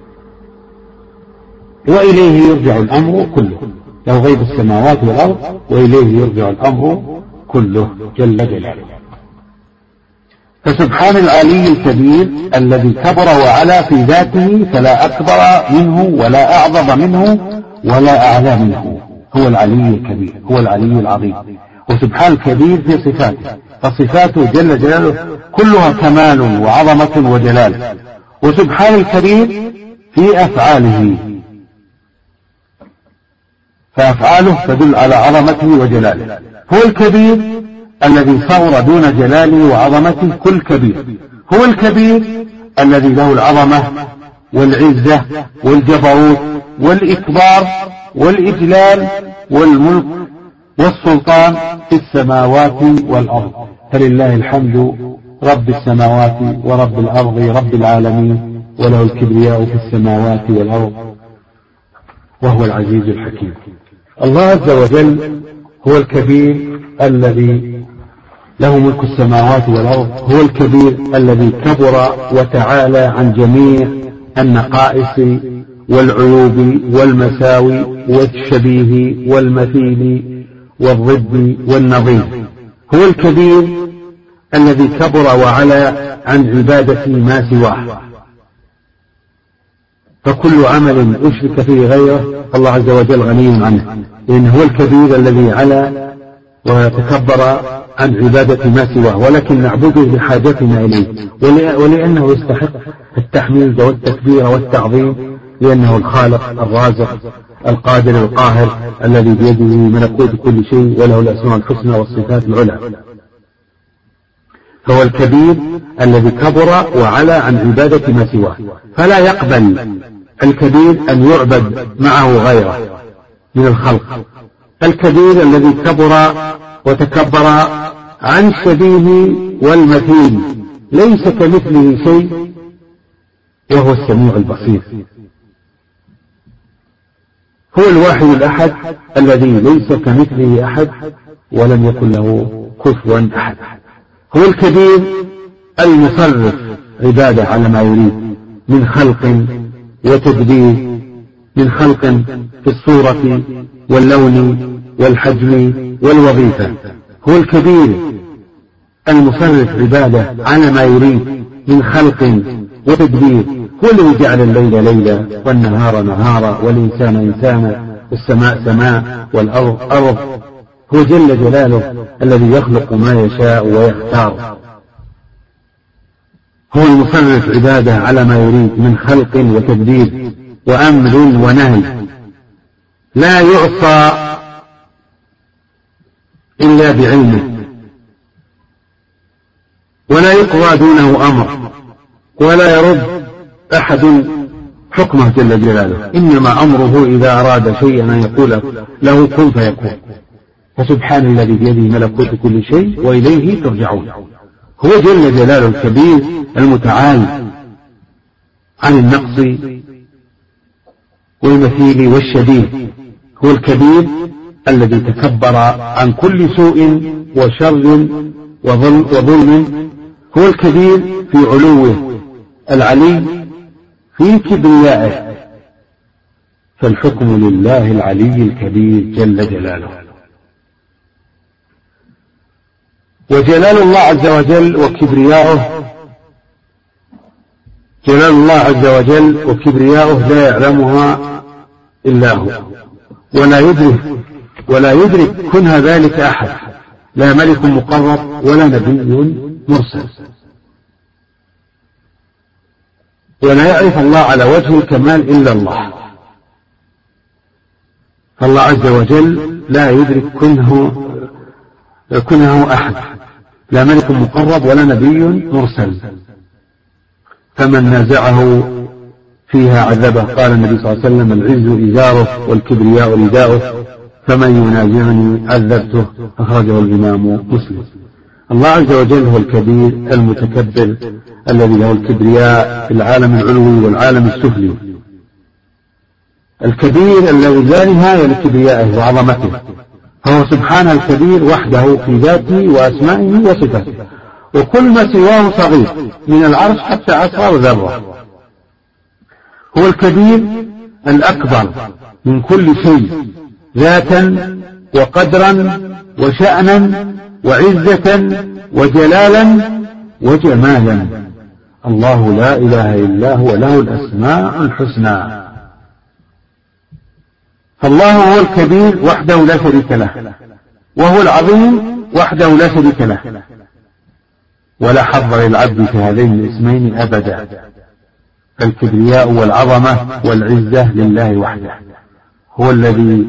وإليه يرجع الأمر كله. له غيب السماوات والأرض وإليه يرجع الأمر كله جل جلاله. فسبحان العلي الكبير الذي كبر وعلا في ذاته فلا أكبر منه ولا أعظم منه ولا أعلى منه، هو العلي الكبير، هو العلي العظيم. وسبحان الكبير في صفاته، فصفاته جل جلاله كلها كمال وعظمة وجلال. وسبحان الكبير في أفعاله، فأفعاله تدل على عظمته وجلاله. هو الكبير الذي صور دون جلاله وعظمته كل كبير، هو الكبير الذي له العظمة والعزة والجبروت والإكبار والإجلال والملك والسلطان في السماوات والأرض. فلله الحمد رب السماوات ورب الأرض رب العالمين، وله الكبرياء في السماوات والأرض وهو العزيز الحكيم. الله عز وجل هو الكبير الذي له ملك السماوات والأرض، هو الكبير الذي كبر وتعالى عن جميع النقائص والعيوب والمساوي والشبيه والمثيل والضد والنظير. هو الكبير الذي كبر وعلا عن عبادة ما سواه، فكل عمل أشرك فيه غيره الله عز وجل غني عنه، لأنه هو الكبير الذي علا وتكبر عن عبادة ما سواه، ولكن نعبده لحاجتنا إليه، ولأنه يستحق التحميد والتكبير والتعظيم، لأنه الخالق الرازق القادر القاهر الذي بيده ملكوت كل شيء وله الأسماء الحسنى والصفات العلى. فهو الكبير الذي كبر وعلا عن عبادة ما سواه، فلا يقبل الكبير أن يعبد معه غيره من الخلق. الكبير الذي كبر وتكبر عن الشبيه والمثيل، ليس كمثله شيء وهو السميع البصير. هو الواحد الأحد الذي ليس كمثله أحد ولم يكن له كفوا أحد. هو الكبير المصرف عباده على ما يريد من خلق وتدبير، من خلق في الصورة واللون والحجم والوظيفة. هو الكبير المصرف عباده على ما يريد من خلق وتدبير. هو الذي جعل الليل ليلا والنهار نهارا والإنسان إنسانا والسماء سماء والأرض أرض. هو جل جلاله الذي يخلق ما يشاء ويختار. هو المصرف عباده على ما يريد من خلق وتدبير وأمر ونهي، لا يعصى إلا بعلمه، ولا يقضى دونه أمر، ولا يرد أحد حكمه جل جلاله، إنما أمره إذا أراد شيئا أن يقول له كن فيكون. فسبحان الذي بيده ملكوت كل شيء وإليه ترجعون. هو جل جلاله الكبير المتعال عن النقص والمثيل والشبيه. هو الكبير الذي تكبر عن كل سوء وشر وظلم. هو الكبير في علوه، العلي في كبريائه. فالحكم لله العلي الكبير جل جلاله. وجلال الله عز وجل وكبرياؤه، جلال الله عز وجل وكبرياؤه لا يعلمها إلا هو، ولا يدرك ولا يدرك كنها ذلك أحد، لا ملك مقرب ولا نبي مرسل. ولا يعرف الله على وجه الكمال إلا الله. فالله عز وجل لا يدرك كنه كنه أحد، لا ملك مقرب ولا نبي مرسل. فمن نازعه فيها عذبه. قال النبي صلى الله عليه وسلم: العز إزاره والكبرياء رداؤه، فمن ينازعني عذبته. أخرجه الإمام مسلم. الله عز وجل هو الكبير المتكبر الذي له الكبرياء في العالم العلوي والعالم السفلي، الكبير الذي لا نهاية لكبريائه وعظمته. فهو سبحانه الكبير وحده في ذاته وأسمائه وصفاته، وكل ما سواه صغير من العرش حتى أصغر ذرة. هو الكبير الأكبر من كل شيء، ذاتا وقدرا وشأنا وعزة وجلالا وجمالا. الله لا إله إلا هو، له الأسماء الحسنى. فالله هو الكبير وحده لا شريك له، وهو العظيم وحده لا شريك له، ولا حظ للعبد في هذين الاسمين أبدا. فالكبرياء والعظمة والعزة لله وحده. هو الذي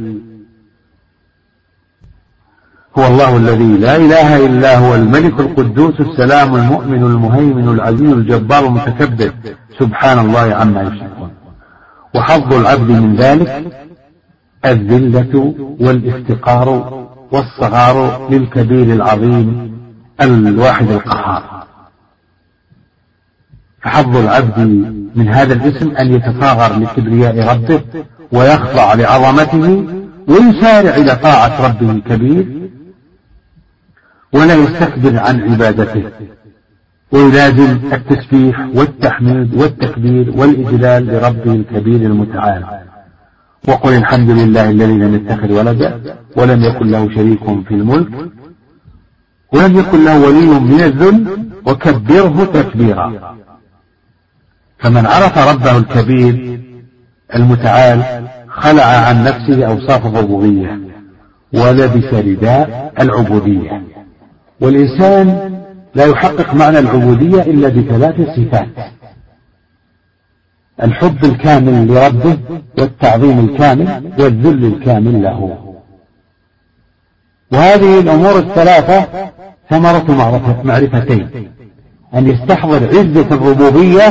هو الله الذي لا إله إلا هو، الملك القدوس السلام المؤمن المهيمن العزيز الجبار المتكبر، سبحان الله عما يشركون. وحظ العبد من ذلك الذلة والافتقار والصغار للكبير العظيم الواحد القهار. فحظ العبد من هذا الاسم أن يتفاغر لكبرياء ربه ويخضع لعظمته ويسارع إلى طاعة ربه الكبير، ولا يستكبر عن عبادته، ويلازم التسبيح والتحميد والتكبير والإجلال لربه الكبير المتعال. وقل الحمد لله الذي لم يتخذ ولدا ولم يكن له شريك في الملك ولم يكن له ولي من الذل وكبره تكبيرا. فمن عرف ربه الكبير المتعال خلع عن نفسه أوصاف الربوبية ولبس رداء العبودية. والإنسان لا يحقق معنى العبودية إلا بثلاث صفات: الحب الكامل لربه، والتعظيم الكامل، والذل الكامل له. وهذه الأمور الثلاثة ثمرة معرفتين: أن يستحضر عزة الربوبية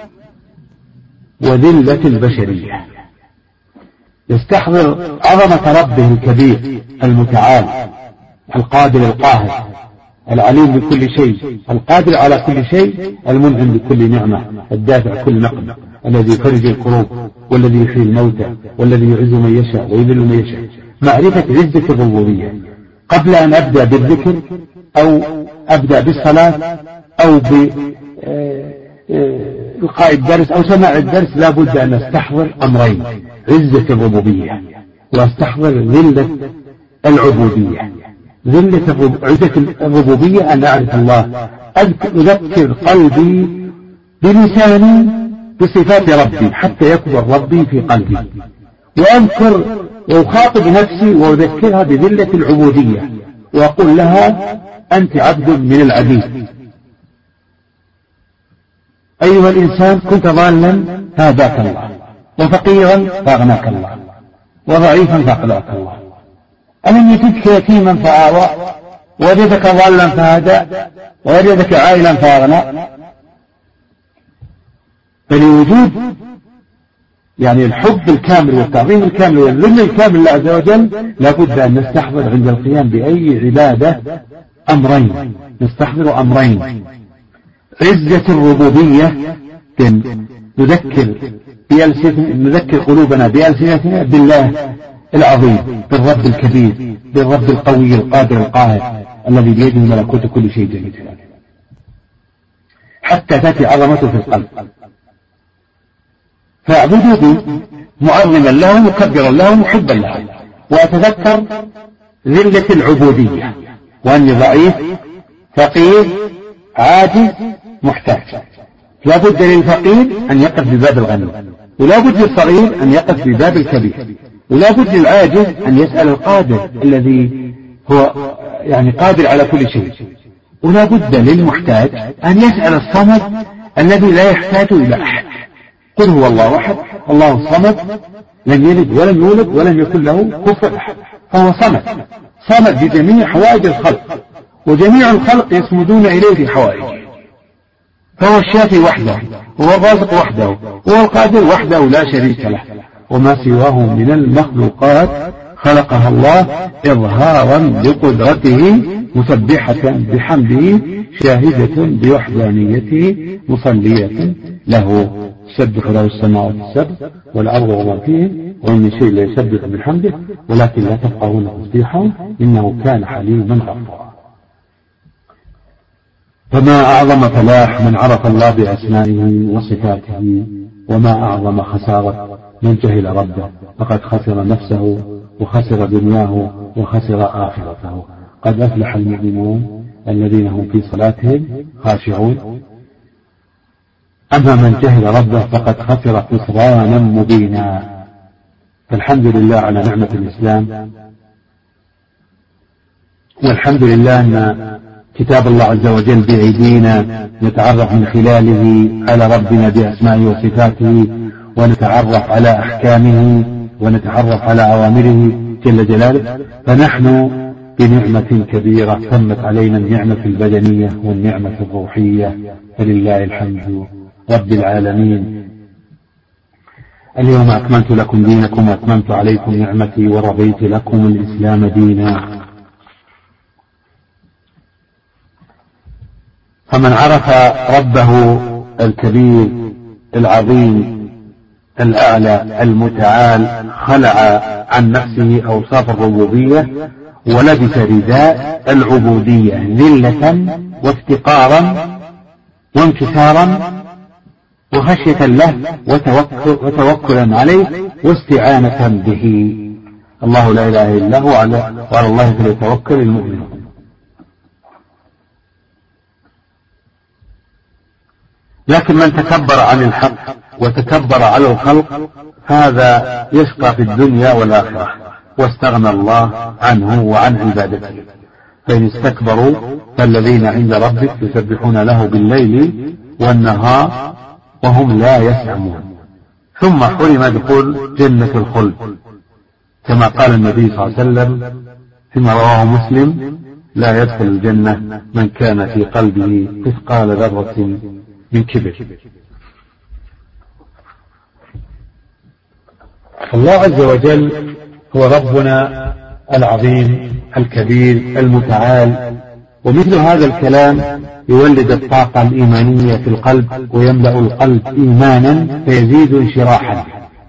وذلة البشرية، يستحضر عظمة ربه الكبير المتعال القادر القاهر العليم بكل شيء، القادر على كل شيء، المنعم بكل نعمة، الدافع كل نقم، الذي يفرج الكروب، والذي يحيي الموتى، والذي يعز من يشاء ويذل من يشاء. معرفة عزة الربوبية قبل أن أبدأ بالذكر أو أبدأ بالصلاة أو بإلقاء الدرس أو سماع الدرس، لا بد أن أستحضر أمرين: عزة الربوبية وأستحضر ذلة العبودية. ذلة عزة الربوبية أن أعرف الله، أذكر قلبي بلساني بصفات ربي حتى يكبر ربي في قلبي، وأذكر وأخاطب نفسي وأذكرها بذلة العبودية وأقول لها: أنت عبد من العبيد. أيها الإنسان، كنت ضالا فهداك الله، وفقيرا فأغناك الله، وضعيفا فأقلعك الله. ألم يجدك يتيما فآوى، ووجدك ضالا فهدى، ووجدك عائلا فأغنى. فلوجود يعني الحب الكامل والتعظيم الكامل والذل الكامل لله عز وجل لابد أن نستحضر عند القيام بأي عبادة أمرين، نستحضر أمرين: عزة الربوبية، نذكر نذكر قلوبنا بألسنتنا بالله العظيم، بالرب الكبير، بالرب القوي القادر القاهر الذي بيده ملكوت كل شيء جل جلاله، حتى تأتي عظمته في القلب، فأعبده به معظما له مكبرا له محبا له، وأتذكر ذلة العبودية وأني ضعيف فقير عاجز محتاج. لا بد للفقير أن يقف بباب الغني، ولا بد للصغير أن يقف بباب الكبير، ولا بد للعاجز أن يسأل القادر الذي هو يعني قادر على كل شيء، ولا بد للمحتاج أن يسأل الصمد الذي لا يحتاج إلى أحد. قل هو الله أحد الله الصمد لم يلد ولم يولد ولم يكن له كفوا أحد، فهو صمد صمد بجميع حوائج الخلق، وجميع الخلق يصمدون إليه في حوائجه، فهو الشافي وحده، هو الرازق وحده، هو القادر وحده لا شريك له، وما سواه من المخلوقات خلقها الله إظهارا لقدرته مسبحة بحمده شاهدة بوحدانيته مصلية له، تسبح له السماوات السبع والأرض وما فيهن وإن من شيء لا يسبح بحمده ولكن لا تفقهون تسبيحهم إنه كان حليما غفورا. فما أعظم فلاح من عرف الله بأسمائه وصفاته، وما أعظم خسارة من جهل ربه، فقد خسر نفسه وخسر دنياه وخسر آخرته. قد أفلح المؤمنون الذين هم في صلاتهم خاشعون، أما من جهل ربه فقد خسر خسرانا مبينا. فالحمد لله على نعمة الإسلام، والحمد لله أن كتاب الله عز وجل بأيدينا نتعرف من خلاله على ربنا بأسمائه وصفاته، ونتعرف على أحكامه، ونتعرف على أوامره جل جلاله. فنحن بنعمة كبيرة تمت علينا النعمة البدنية والنعمة الروحية، فلله الحمد رب العالمين. اليوم أكملت لكم دينكم وأتممت عليكم نعمتي ورضيت لكم الإسلام دينا. فمن عرف ربه الكبير العظيم الأعلى المتعال خلع عن نفسه أوصاف الربوبية ولبس رداء العبودية ذلة وافتقارا وانكسارا وخشية له وتوكل وتوكلا عليه واستعانة به. الله لا إله إلا هو وعلى الله فليتوكل المؤمنون. لكن من تكبر عن الحق وتكبر على الخلق هذا يشقى في الدنيا والآخرة، واستغنى الله عنه وعن عبادته. فإن استكبروا فالذين عند ربك يسبحون له بالليل والنهار وهم لا يسأمون. ثم حرم دخول جنة الخلد، كما قال النبي صلى الله عليه وسلم فيما رواه مسلم: لا يدخل الجنة من كان في قلبه مثقال ذرة من كبر. الله عز وجل هو ربنا العظيم الكبير المتعال، ومثل هذا الكلام يولد الطاقة الإيمانية في القلب ويملأ القلب إيمانا فيزيد انشراحا.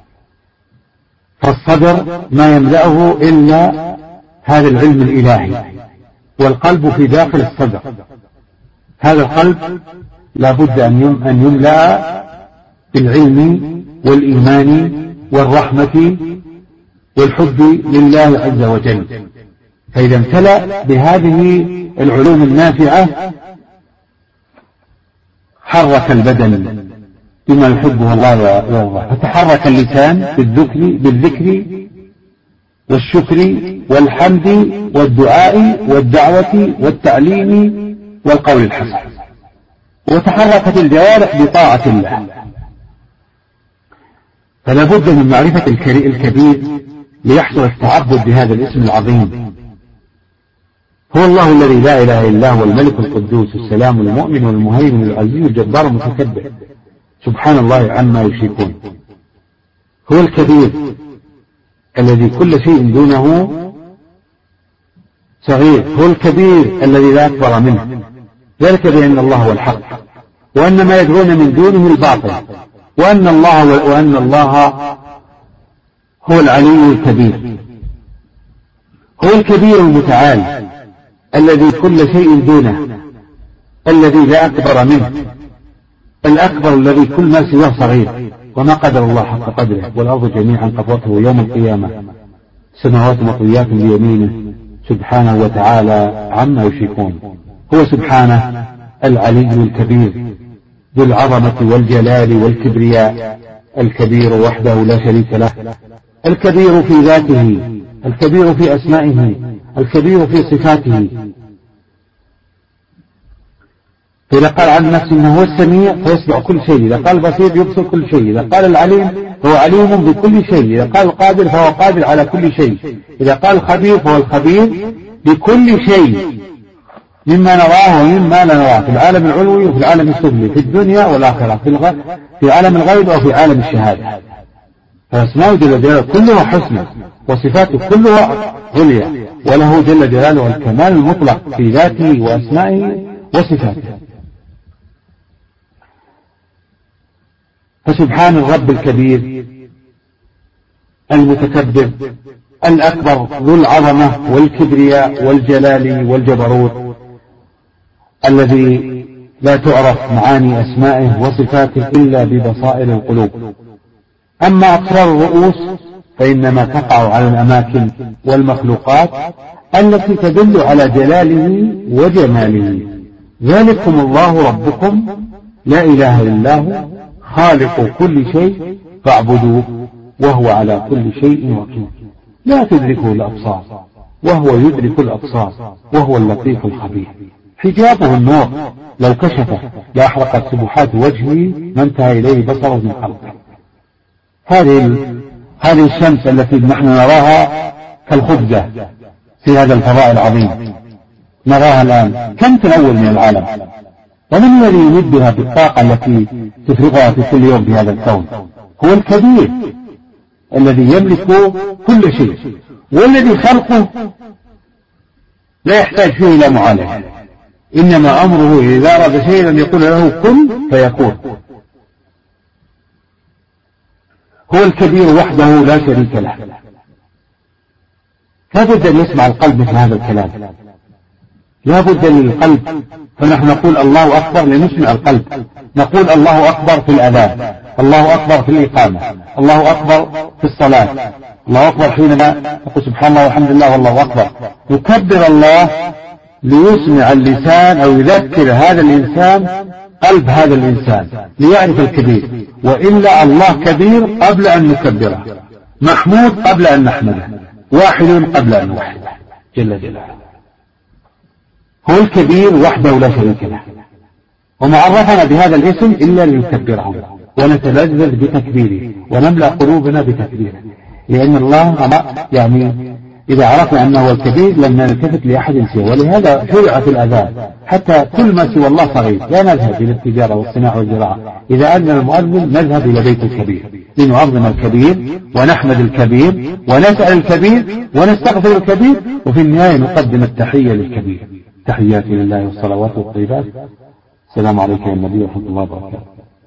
فالصدر ما يملأه إلا هذا العلم الإلهي، والقلب في داخل الصدر. هذا القلب لا بد أن يملأ بالعلم والإيمان والرحمة والحب لله عز وجل. فإذا امتلأ بهذه العلوم النافعة حرك البدن بما يحبه الله ويرضاه، فتحرك اللسان بالذكر بالذكر والشكر والحمد والدعاء والدعوة والتعليم والقول الحسن، وتحركت الجوارح بطاعة الله. فلا بد من معرفة الكبير ليحصل التعبد بهذا الاسم العظيم. هو الله الذي لا إله إلا هو الملك القدوس السلام المؤمن والمهيمن العزيز الجبار المتكبر، سبحان الله عما يشركون. هو الكبير الذي كل شيء دونه صغير، هو الكبير الذي لا أكبر منه، ذلك بأن الله هو الحق، وأن ما يدعون من دونه الباطل، وأن الله وأن الله هو العلي الكبير. هو الكبير المتعال الذي كل شيء دونه، الذي لا أكبر منه، الأكبر الذي كل ما سواه صغير. وما قدر الله حق قدره، والأرض جميعا قبضته يوم القيامة، سماوات مطويات بيمينه سبحانه وتعالى عما يشركون. هو سبحانه العلي الكبير ذو العظمة والجلال والكبرياء، الكبير وحده لا شريك له، الكبير في ذاته، الكبير في أسمائه، الكبير في صفاته. إذا قال عن نفسه أنه هو السميع فيسمع كل شيء، إذا قال بصير يبصر كل شيء، إذا قال العليم فهو عليم بكل شيء، إذا قال القادر فهو قادر على كل شيء، إذا قال الخبير فهو الخبير بكل شيء مما نراه ومما لا نراه، في العالم العلوي وفي العالم السفلي، في الدنيا والآخرة، في, الغ... في عالم الغيب وفي عالم الشهادة. فأسماءه جل جلاله كلها حسنى، وصفاته كلها عليا، وله جل جلاله الكمال المطلق في ذاته وأسمائه وصفاته. فسبحان الرب الكبير المتكبر الأكبر ذو العظمة والكبرياء والجلال والجبروت، الذي لا تعرف معاني أسمائه وصفاته إلا ببصائر القلوب. أما أقصار الرؤوس فإنما تقع على الأماكن والمخلوقات التي تدل على جلاله وجماله. ذلكم الله ربكم لا إله إلا هو خالق كل شيء فاعبدوه وهو على كل شيء وكيل. لا تدركه الأبصار وهو يدرك الأبصار وهو اللطيف الخبير. حجابه النور، لو كشفه لأحرقت سبحات وجهه ما انتهى إليه بصره من خلقه. هذه هذه الشمس التي نحن نراها كالخبزة في هذا الفضاء العظيم، نراها الآن كم تنول من العالم، ومن الذي يمدها بالطاقة التي تفرغها في كل يوم في هذا الكون؟ هو الكبير الذي يملك كل شيء، والذي خلقه لا يحتاج فيه إلى معالجة، إنما أمره إذا أراد شيئا أن يقول له كن فيكون. هو الكبير وحده لا شريك له. لا بد أن يسمع القلب مثل هذا الكلام، لا بد للقلب. فنحن نقول الله أكبر لنسمع القلب، نقول الله أكبر في الأذان، الله أكبر في الإقامة، الله أكبر في الصلاة، الله أكبر حينما نقول سبحان الله والحمد لله والله أكبر. يكبر الله ليسمع اللسان أو يذكر هذا الإنسان قلب هذا الإنسان ليعرف الكبير، وإلا الله كبير قبل أن نكبره، محمود قبل أن نحمده، واحد قبل أن نوحده جل جلاله. هو الكبير وحده لا شريك له، وما عرفنا بهذا الاسم إلا لنكبره ونتلذذ بتكبيره ونملأ قلوبنا بتكبيره، لأن الله يعني إذا عرفنا أنه الكبير لم نلتفت لأحد سوى. ولهذا شرع في الأذان حتى كل ما سوى الله صغير، لا نذهب إلى التجارة والصناعة والزراعة، إذا أذن المؤذن نذهب إلى بيت الكبير لنعظم الكبير ونحمد الكبير ونسأل الكبير ونستغفر الكبير، وفي النهاية نقدم التحية للكبير. تحياتي لله والصلوات والطيبات. السلام عليكم يا النبي ورحمة الله وبركاته.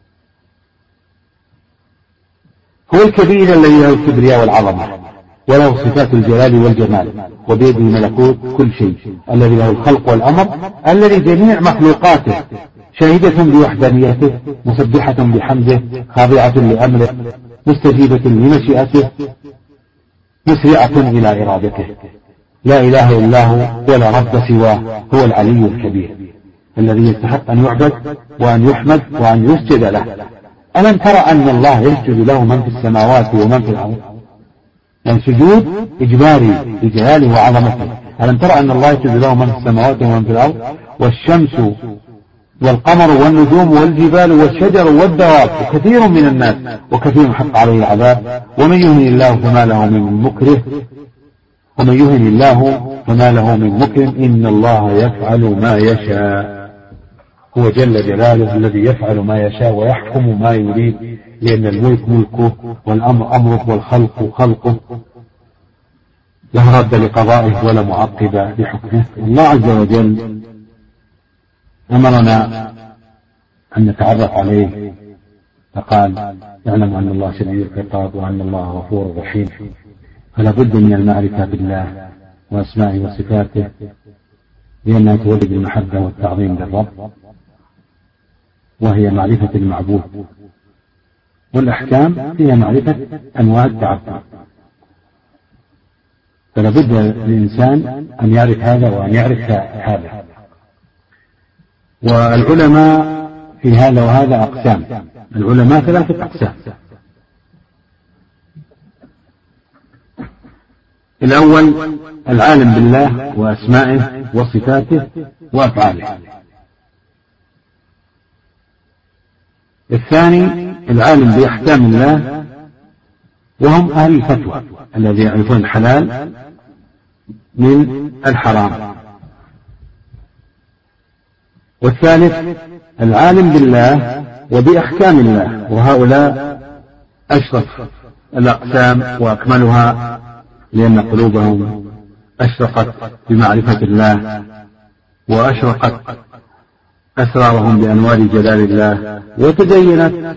هو الكبير الذي له الكبرياء والعظمة وله صفات الجلال والجمال، وبيده ملكوت كل شيء، الذي له الخلق والأمر، الذي جميع مخلوقاته شاهدة بوحدانيته، مسبحة بحمده، خاضعة لأمره، مستجيبة لمشيئته، مسرعة إلى إرادته. لا إله إلا هو ولا رب سواه. هو العلي الكبير الذي يستحق أن يعبد وأن يحمد وأن يسجد له. ألم ترى أن الله يسجد له من في السماوات ومن في الأرض؟ يعني سجود إجباري لجلاله وعظمته. ألم ترى أن الله يسجد له من في السماوات ومن في الأرض، والشمس والقمر والنجوم والجبال والشجر والدواب وكثير من الناس وكثير حق عليه العذاب. ومن يهن الله فما له من مكره ومن يهن الله فما له من مكرم إن الله يفعل ما يشاء. هو جل جلاله الذي يفعل ما يشاء ويحكم ما يريد لأن الملك ملكه والأمر أمره والخلق خلقه، لا رد لقضائه ولا معقب لحكمه. الله عز وجل أمرنا أن نتعرف عليه، فقال اعلم أن الله شديد العقاب وأن الله غفور رحيم. فلا بد من المعرفة بالله وأسمائه وصفاته، لأنها تولد المحبة والتعظيم للرب، وهي معرفة المعبود. والأحكام هي معرفة أنواع التعبد، فلا بد للإنسان أن يعرف هذا وأن يعرف هذا. والعلماء في هذا وهذا أقسام، العلماء ثلاثة أقسام. الأول العالم بالله وأسمائه وصفاته وأفعاله. الثاني العالم بأحكام الله، وهم أهل الفتوى الذي يعرفون الحلال من الحرام. والثالث العالم بالله وبأحكام الله، وهؤلاء أشرف الأقسام وأكملها، لأن قلوبهم أشرقت بمعرفة الله وأشرقت أسرارهم بأنوار جلال الله، وتزينت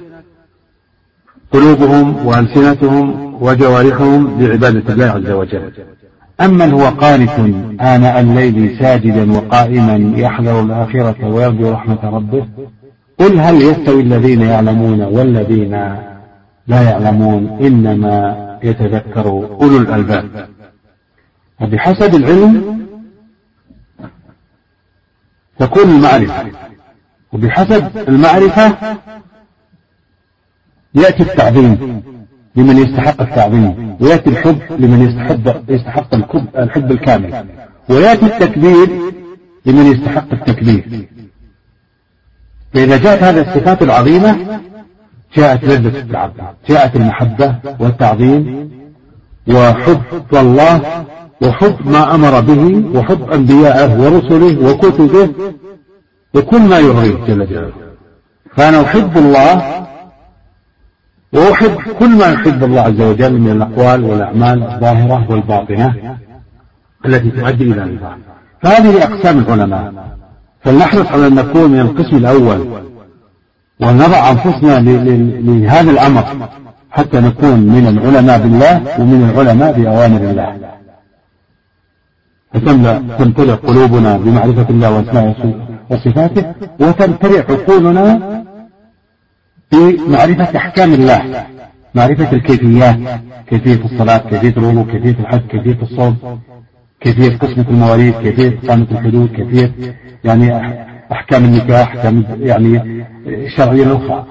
قلوبهم وألسنتهم وجوارحهم بعبادة الله عز وجل. أمن هو قانت آناء الليل ساجدا وقائما يحذر الآخرة ويرجو رحمة ربه، قل هل يستوي الذين يعلمون والذين لا يعلمون، إنما يتذكر أولو الألباب. وبحسب العلم تكون المعرفة، وبحسب المعرفة يأتي التعظيم لمن يستحق التعظيم، ويأتي الحب لمن يستحق, يستحق الحب الكامل، ويأتي التكبير لمن يستحق التكبير. فإذا جاءت هذه الصفات العظيمة جاءت لذة التعبد، جاءت المحبة والتعظيم وحب الله وحب ما أمر به وحب أنبيائه ورسله وكتبه وكل ما يرضيه جل جلاله. فأنا أحب الله وأحب كل ما يحب الله عز وجل من الأقوال والأعمال الظاهرة والباطنة التي تؤدي إلى الله. فهذه أقسام العلماء، فلنحرص على أن نكون من القسم الأول ونضع أنفسنا لهذا الأمر حتى نكون من العلماء بالله ومن العلماء بأوامر الله، فتمتلئ قلوبنا بمعرفة الله وأسمائه وصفاته، وتمتلئ عقولنا بمعرفة أحكام الله، معرفة الكيفيات، كيفية الصلاة، كيفية الوضوء، كيفية الحج، كيفية الصوم، كيفية قسمة المواريث، كيفية إقامة الحدود، كيفية يعني أحكام النكاح، أحكام يعني الشرعية الأخرى.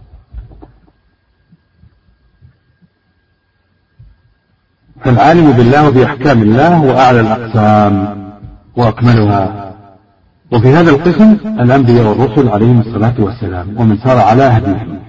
فالعالم بالله وبأحكام الله هو أعلى الأقسام وأكملها. وفي هذا القسم الأنبياء والرسل عليهم الصلاة والسلام ومن سار على هديهم.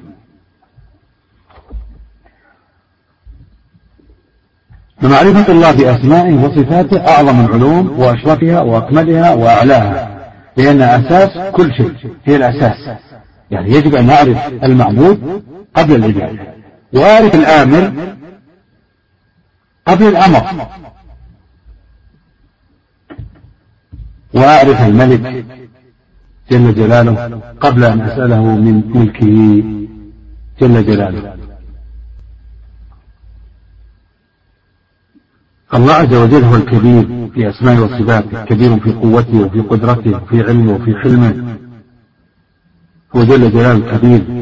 فمعرفة الله بأسمائه وصفاته أعظم العلوم وأشرفها وأكملها وأعلاها، لأن أساس كل شيء، هي الأساس. يعني يجب أن نعرف المعبود قبل العبادة، وأعرف الآمر قبل الأمر، وأعرف الملك جل جلاله قبل أن أسأله من ملكه جل جلاله. الله عز وجل هو الكبير في أسمائه وصفاته، كبير في قوته وفي قدرته وفي علمه وفي حلمه، هو جل جلاله كبير،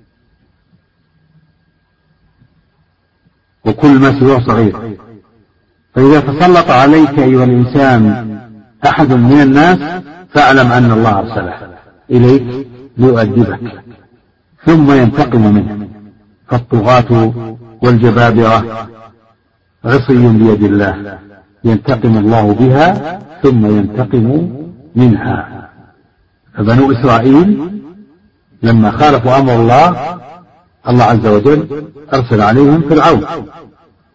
وكل ما سواه صغير. فإذا تسلط عليك أيها الإنسان أحد من الناس فاعلم أن الله أرسله إليك ليؤدبك ثم ينتقم منه. فالطغاة والجبابرة عصي بيد الله، ينتقم الله بها ثم ينتقم منها. فبنو إسرائيل لما خالفوا أمر الله، الله عز وجل أرسل عليهم فرعون،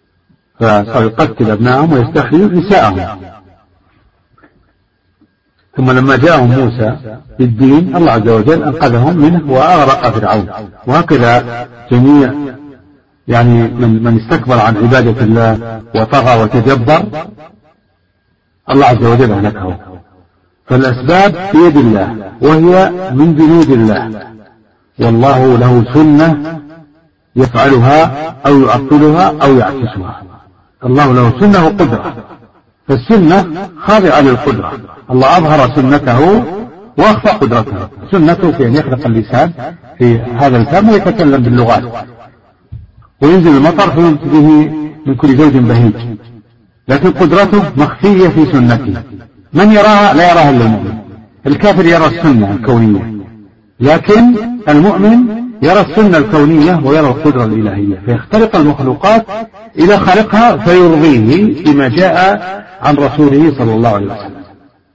فصار يقتل أبنائهم ويستحيي نساءهم. ثم لما جاءهم موسى بالدين الله عز وجل أنقذهم منه وأغرق فرعون. وهكذا جميع يعني من, من استكبر عن عبادة الله وطغى وتجبر الله عز وجل أهلكه. فالأسباب بيد الله وهي من جنود الله، والله له سنة يفعلها أو يعطلها أو يعكسها. الله له سنة وقدرة، فالسنة خاضعة للقدرة. الله أظهر سنته وأخفى قدرته. سنته في أن يخلق اللسان في هذا الفم ويتكلم باللغات، وينزل المطر فينزل به من كل زوج بهيج، لكن قدرته مخفية في سنته. من يراها لا يراها إلا المؤمن. الكافر يرى السنة الكونية، لكن المؤمن يرى السنة الكونية ويرى القدرة الإلهية، فيخترق المخلوقات إلى خالقها فيرضيه بما جاء عن رسوله صلى الله عليه وسلم.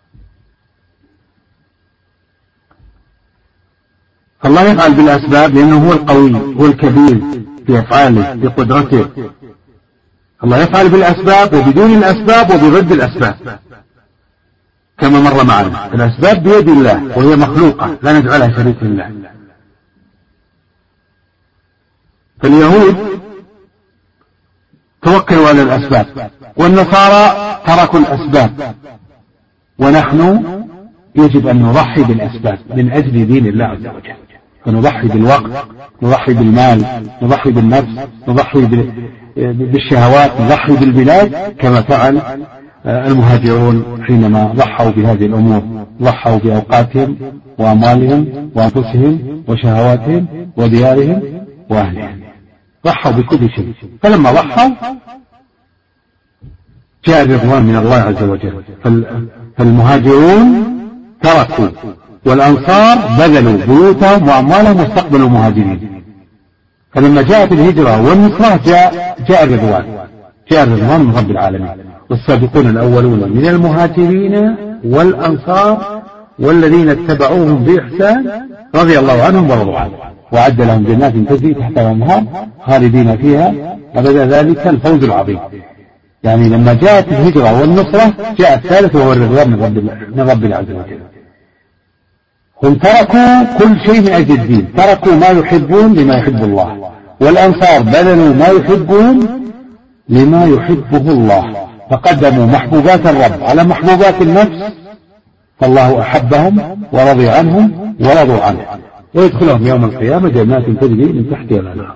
الله يفعل بالأسباب لأنه هو القوي، هو الكبير في أفعاله بقدرته. الله يفعل بالأسباب وبدون الأسباب وبضد الأسباب كما مر معنا. الأسباب بيد الله وهي مخلوقة لا نجعلها شريك لله. فاليهود توكلوا على الأسباب، والنصارى تركوا الأسباب، ونحن يجب أن نضحي بالأسباب من أجل دين الله عز وجل. فنضحي بالوقت، نضحي بالمال، نضحي بالنفس، نضحي بالشهوات، نضحي بالبلاد كما فعل المهاجرون حينما ضحوا بهذه الأمور. ضحوا بأوقاتهم وأموالهم وأنفسهم وشهواتهم وديارهم وأهلهم، ضحوا بكل شيء. فلما ضحوا جاء الرضوان من الله عز وجل. فالمهاجرون تركوا، والأنصار بذلوا بيوتهم وأموالهم واستقبلوا المهاجرين. فلما جاءت الهجرة والنصرة جاء جاء الرضوان، جاء الرضوان من رب العالمين. والسابقون الأولون من المهاجرين والأنصار والذين اتبعوهم بإحسان رضي الله عنهم ورضوا عنه، وأعد لهم جنات تجري تحتها الأنهار خالدين فيها أبدا، ذلك الفوز العظيم. يعني لما جاءت الهجرة والنصرة جاء الثالث وهو الرضوان من رب من رب عز وجل. هم تركوا كل شيء من أجل الدين، تركوا ما يحبون لما يحب الله، والأنصار بذلوا ما يحبون لما يحبه الله، فقدموا محبوبات الرب على محبوبات النفس، فالله أحبهم ورضي عنهم ورضوا عنه، ويدخلهم يوم القيامة جنات تجري من تحتها الأنهار.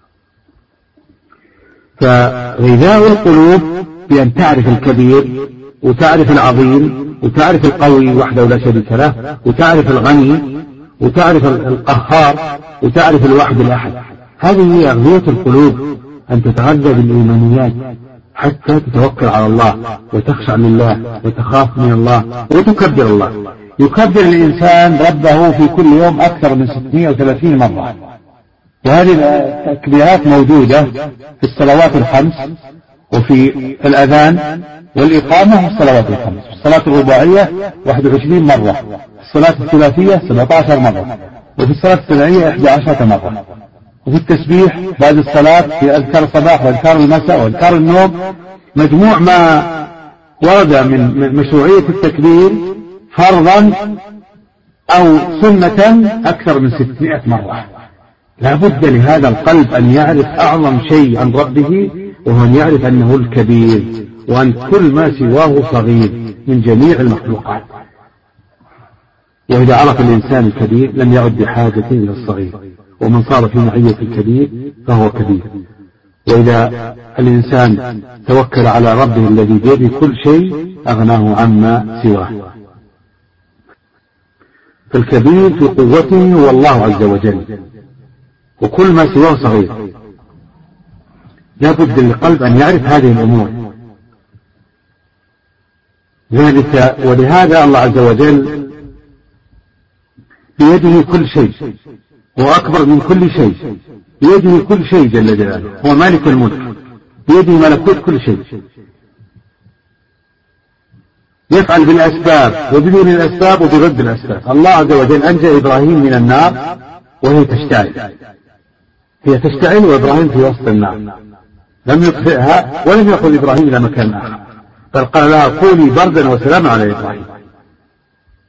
فغذاء القلوب بأن تعرف الكبير وتعرف العظيم وتعرف القوي وحده لا شريك له، وتعرف الغني وتعرف القهار وتعرف الواحد الأحد. هذه هي أغذية القلوب، أن تتغذى بالإيمانيات حتى تتوكل على الله وتخشع لله وتخاف من الله وتكبر الله. يكبر الإنسان ربه في كل يوم أكثر من ستمائة وثلاثين مرة، وهذه التكبيرات موجودة في الصلوات الخمس وفي الأذان والإقامة في الصلوات الخمس. في الصلاة الرباعية واحد وعشرين مرة، في الصلاة الثلاثية سبعة عشر مرة، وفي الصلاة السبعية إحدى عشرة مرة، وفي التسبيح بعد الصلاة في أذكار الصباح وأذكار المساء وأذكار النوم. مجموع ما ورد من مشروعية التكبير فرضا أو سنة أكثر من ستمائة مرة. لا بد لهذا القلب أن يعرف أعظم شيء عن ربه، وهو أن يعرف أنه الكبير، وأن كل ما سواه صغير من جميع المخلوقات. وإذا عرف الإنسان الكبير لم يعد بحاجة إلى الصغير، ومن صار في معية الكبير فهو كبير. وإذا الإنسان توكل على ربه الذي بيده كل شيء أغناه عما سواه. فالكبير في قوته هو الله عز وجل، وكل ما سواه صغير. لا بد للقلب أن يعرف هذه الأمور ذلك. ولهذا الله عز وجل بيده كل شيء، وأكبر من كل شيء، بيده كل شيء جل جلاله، هو مالك الملك، بيده ملكوت كل شيء. يفعل بالأسباب وبدون الأسباب وبرد الأسباب. الله عز وجل أنجى إبراهيم من النار وهي تشتعل، هي تشتعل وإبراهيم في وسط النار، لم يطفئها ولم يأخذ إبراهيم إلى مكان آخر، بل قال لها قولي بردا وسلاما على إبراهيم.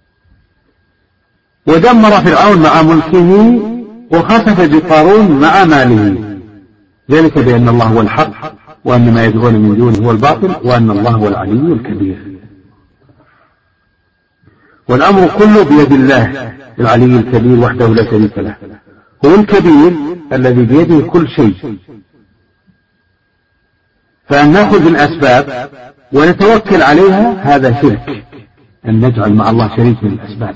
ودمر فرعون مع ملكه وخسف بقارون مع ماله، ذلك بأن الله هو الحق وأن ما يدعون من دونه هو الباطل وأن الله هو العلي الكبير. والأمر كله بيد الله العلي الكبير وحده لا شريك له، هو الكبير الذي بيده كل شيء. فأن نأخذ بالأسباب ونتوكل عليها هذا شرك، أن نجعل مع الله شريك من الأسباب.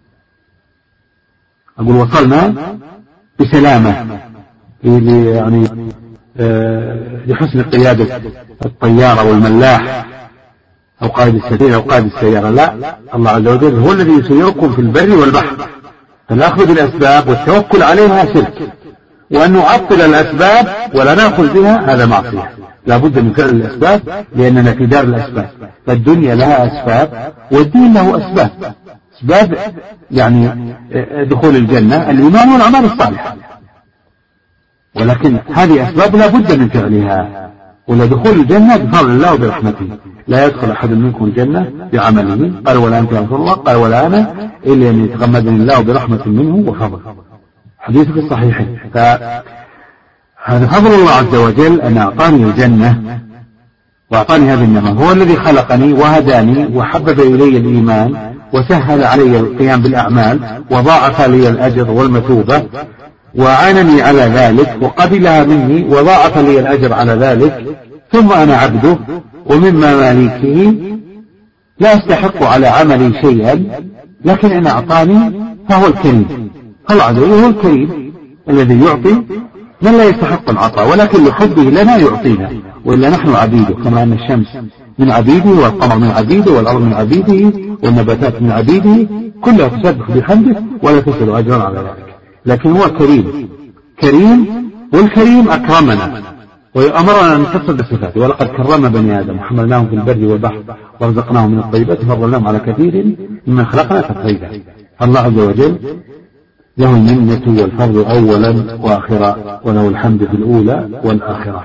أقول وصلنا بسلامة يعني لحسن قيادة الطيارة والملاح أو قائد السفينة أو قائد السيارة، لا، الله عز وجل هو الذي يسيركم في البر والبحر. فالأخذ بالأسباب والتوكل عليها شرك، وأن نعطل الأسباب ولا نأخذ بها هذا معصية. لا بد من فعل الأسباب لأننا في دار الأسباب، فالدنيا لها أسباب والدين له أسباب. أسباب يعني دخول الجنة الإيمان والأعمال الصالحة، ولكن هذه أسباب لا بد من فعلها. ولا دخول الجنة بفضل الله وبرحمته، لا يدخل أحد منكم الجنة بعمله، قال ولا أنت يا رسول الله، قال ولا أنا، إلا أن يتغمدني الله برحمة منه وفضل. حديث في الصحيحين. فهذا فضل الله عز وجل أن أعطاني الجنة وأعطاني هذه النعمة. هو الذي خلقني وهداني وحبب إلي الإيمان وسهل علي القيام بالأعمال وضاعف لي الأجر والمثوبة وعانني على ذلك وقبلها مني وضاعف لي الأجر على ذلك، ثم أنا عبده ومن مماليكه لا أستحق على عملي شيئا، لكن إن أعطاني فهو الكريم. الله عز وجل هو الكريم الذي يعطي من لا يستحق العطاء، ولكن لحبه لنا يعطينا، وإلا نحن عبيده، كما أن الشمس من عبيده والقمر من عبيده والأرض من عبيده والنباتات من عبيده، كلها تسبح بحمده ولا تسأل أجرا على ذلك. لكن هو كريم كريم والكريم أكرمنا وأمرنا أن نتصل بصفاته. ولقد كرمنا بني آدم وحملناهم في البر والبحر ورزقناهم من الطيبات وفضلناهم على كثير ممن خلقنا تفضيلا. الله عز وجل له المنة والفضل أولا وآخرا، وله الحمد في الأولى والآخرة.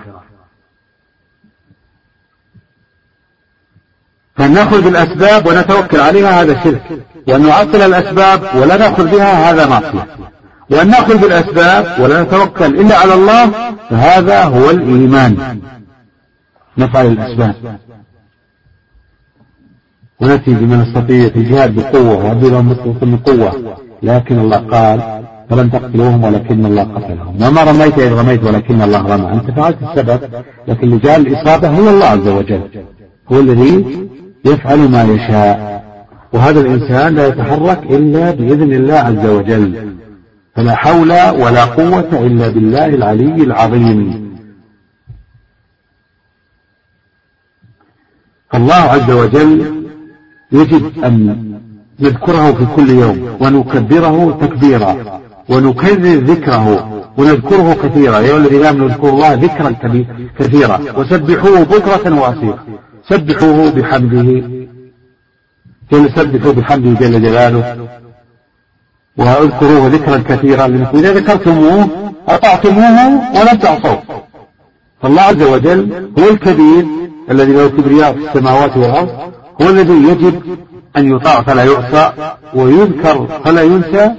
فنأخذ بالأسباب ونتوكل عليها هذا شرك، وأن نعطل الأسباب ولا نأخذ بها هذا معصية، وأن نأخذ بالأسباب ولا نتوكل إلا على الله فهذا هو الإيمان. نفعل الأسباب ونأتي بمن نستطيع الجهاد بقوة وأدي لهم من قوة، لكن الله قال فلن تقتلوهم ولكن الله قتلهم، وما رميت إذ رميت ولكن الله رمى. أنت فعلت السبب، لكن اللي جعل الإصابة هو الله عز وجل، هو الذي يفعل ما يشاء. وهذا الإنسان لا يتحرك إلا بإذن الله عز وجل، فلا حول ولا قوة إلا بالله العلي العظيم. الله عز وجل يجب أن نذكره في كل يوم ونكبره تكبيرا ونكرر ذكره ونذكره كثيرا. يا الذين آمنوا اذكروا الله ذكرا كثيرا وسبحوه بكرة وأصيلا. سبحوه بحمده جل سبحوه بحمده جل جلاله واذكروه ذكرا كثيرا، لأنكم إذا ذكرتموه أطعتموه ولم تعصوه. فالله عز وجل هو الكبير الذي له كبرياء في السماوات والأرض، هو الذي يجب أن يطاع فلا يعصى ويذكر فلا ينسى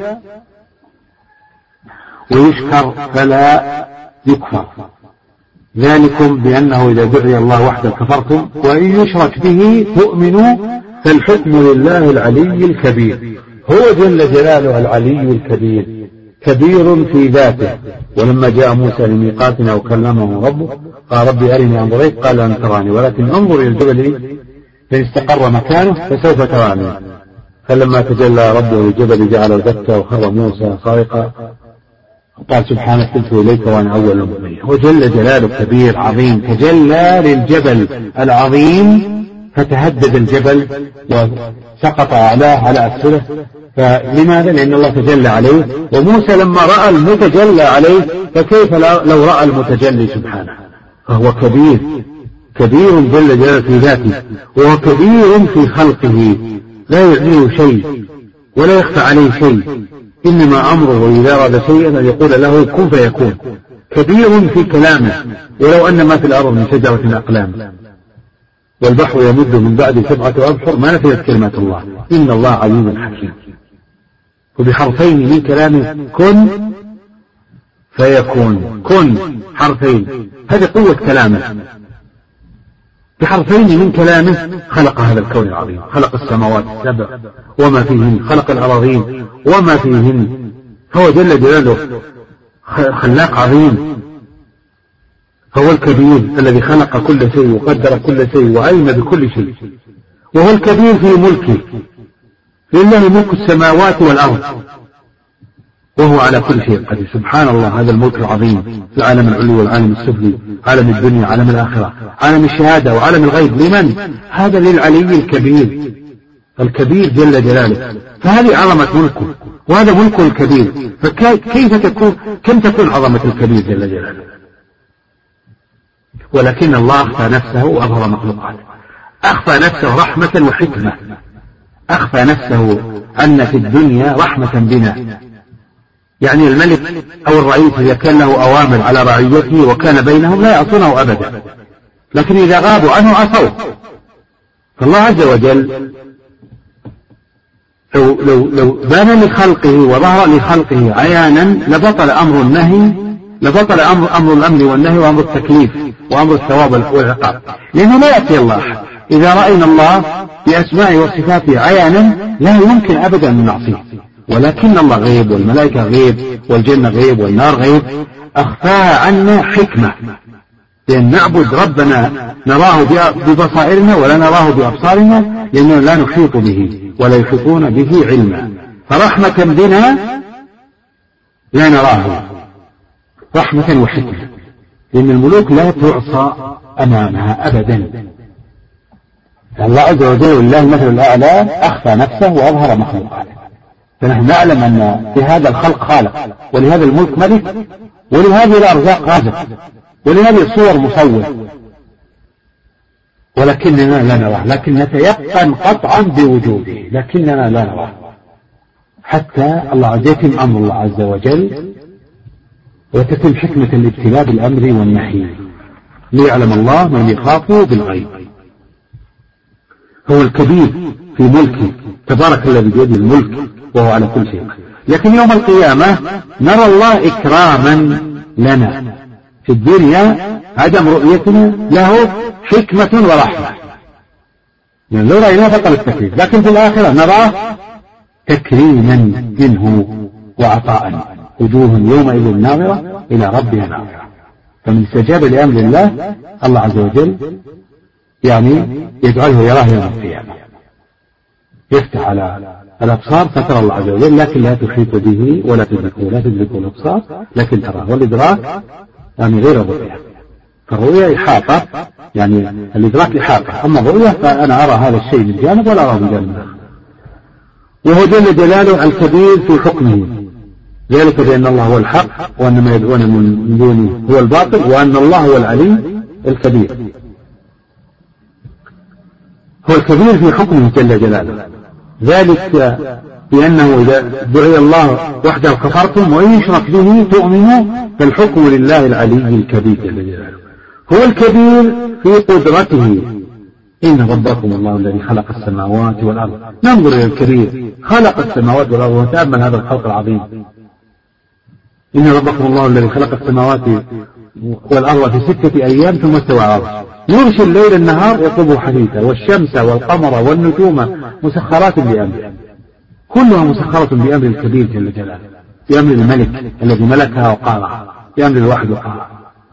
ويشكر فلا يكفر. ذلكم بأنه إذا دعي الله وحده كفرتم وإن يشرك به تؤمنوا فالحكم لله العلي الكبير. هو جل جلاله العلي الكبير، كبير في ذاته. ولما جاء موسى لميقاتنا وكلمه ربه قال ربي أرني أنظر إليك قال لن تراني ولكن انظر إلى الجبل فإن استقر مكانه فسوف تراني. فلما تجلى ربه للجبل جعله دكا وخر موسى صائقا قال سبحانك تبت إليك وأنا أول المؤمنين. هو جل جلاله كبير عظيم، تجلى للجبل العظيم فتهدد الجبل وسقط أعلاه على أسفله. فلماذا؟ لأن الله تجلى عليه، وموسى لما رأى المتجلى عليه فكيف لو رأى المتجلي سبحانه. فهو كبير كبير جل جلاله في ذاته، وهو كبير في خلقه لا يعليه شيء ولا يخفى عليه شيء، إنما أمره إذا أراد شيئا أن يقول له كن فيكون. كبير في كلامه، ولو أن ما في الأرض من شجرة أقلام والبحر يمد من بعد سبعة أبحر ما نفذت كلمات الله إن الله عليم حكيم. وبحرفين من كلامه كن فيكون. كن حرفين، هذه قوة كلامه. بحرفين من كلامه خلق هذا الكون العظيم، خلق السماوات السبع وما فيهن، خلق الأراضين وما فيهن. هو جل جلاله خلاق عظيم، هو الكبير الذي خلق كل شيء وقدر كل شيء وعلم بكل شيء، وهو الكبير في ملكه. لله ملك السماوات والأرض وهو على كل شيء قدير. سبحان الله، هذا الملك العظيم في العالم العلوي والعالم السفلي، عالم الدنيا، عالم الآخرة، عالم الشهادة وعالم الغيب. لمن؟ هذا للعلي الكبير الكبير جل جلاله. فهذه عظمة ملكه وهذا ملكه الكبير. فكيف تكون كم تكون عظمة الكبير جل جلاله؟ ولكن الله أخفى نفسه وأظهر مخلوقاته. أخفى نفسه رحمة وحكمة. أخفى نفسه أن في الدنيا رحمة بنا. يعني الملك أو الرئيس إذا كان له أوامر على رعيته وكان بينهم لا يعصونه أبدا، لكن إذا غابوا عنه عصوه. فالله عز وجل لو, لو, لو بان لخلقه وظهر لخلقه عيانا لبطل أمر النهي، لبطل أمر, أمر الأمر والنهي وأمر التكليف وأمر الثواب والعقاب. لأنه لا يأتي الله أحد. إذا رأينا الله بأسمائه وصفاته عيانا لا يمكن أبدا أن نعصيه. ولكن الله غيب والملائكة غيب والجنة غيب والنار غيب. أخفاها عنا حكمة، لأن نعبد ربنا نراه ببصائرنا ولا نراه بأبصارنا، لأننا لا نحيط به ولا يحيطون به علما. فرحمة بنا لا نراه، رحمة وحكمة، لأن الملوك لا تعصى أمامها أبدا. الله عز وجل ولله المثل الأعلى أخفى نفسه وأظهر مخلوقاته. فنحن نعلم أن في هذا الخلق خالق، ولهذا الملك ملك، ولهذه الأرزاق رازق، ولهذه الصور مصور، ولكننا لا نراه. لكن نتيقن قطعا بوجوده، لكننا لا نراه. حتى الله عز وجل أمر الله عز وجل وتتم حكمة الابتلاء بالأمر والنهي ليعلم الله من يخافه بالغيب. هو الكبير في ملكه، تبارك الذي بيده الملك وهو على كل شيء. لكن يوم القيامة نرى الله إكراما لنا. في الدنيا عدم رؤيتنا له حكمة ورحمة، يعني لو رأيناه فقط التكريم، لكن في الآخرة نراه تكريما منه وعطاء. وجوه يومئذ ناظرة إلى ربها ناظرة. فمن استجاب لأمر الله الله عز وجل يعني يجعله يراه يوم القيامة، يفتح على الأبصار فترى الله عز وجل، لكن لا تحيط به ولا تدركه، لا تدركه الأبصار لكن تراه. والإدراك يعني غير الرؤية. فالرؤية إحاطة، يعني الإدراك إحاطة، أما الرؤية فأنا أرى هذا الشيء من جانب ولا أرى من جانب آخر. وهو جل جلاله الكبير في حكمه، ذلك بأن الله هو الحق وأن ما يدعون من دونه هو الباطل، وأن الله هو العلي الكبير. هو الكبير في حكمه جل جلاله، ذلك بأنه إذا دعي الله وحده كفرتم وإن يشرك به تؤمنوا، فالحكم لله العلي الكبير جل جلاله. هو الكبير في قدرته. إن ربكم الله الذي خلق السماوات والأرض. ننظر إلى الكبير، خلق السماوات والأرض وتأمل هذا الخلق العظيم. إن ربكم الله الذي خلق السماوات والأرض في ستة أيام ثم استوى على العرش يغشي الليل النهار يطلبه حديثا، والشمس والقمر والنجوم مسخرات بأمره، كلها مسخرة بأمر الكبير جل جلاله، بأمر الملك الذي ملكها وقارها، بأمر الواحد وقارها.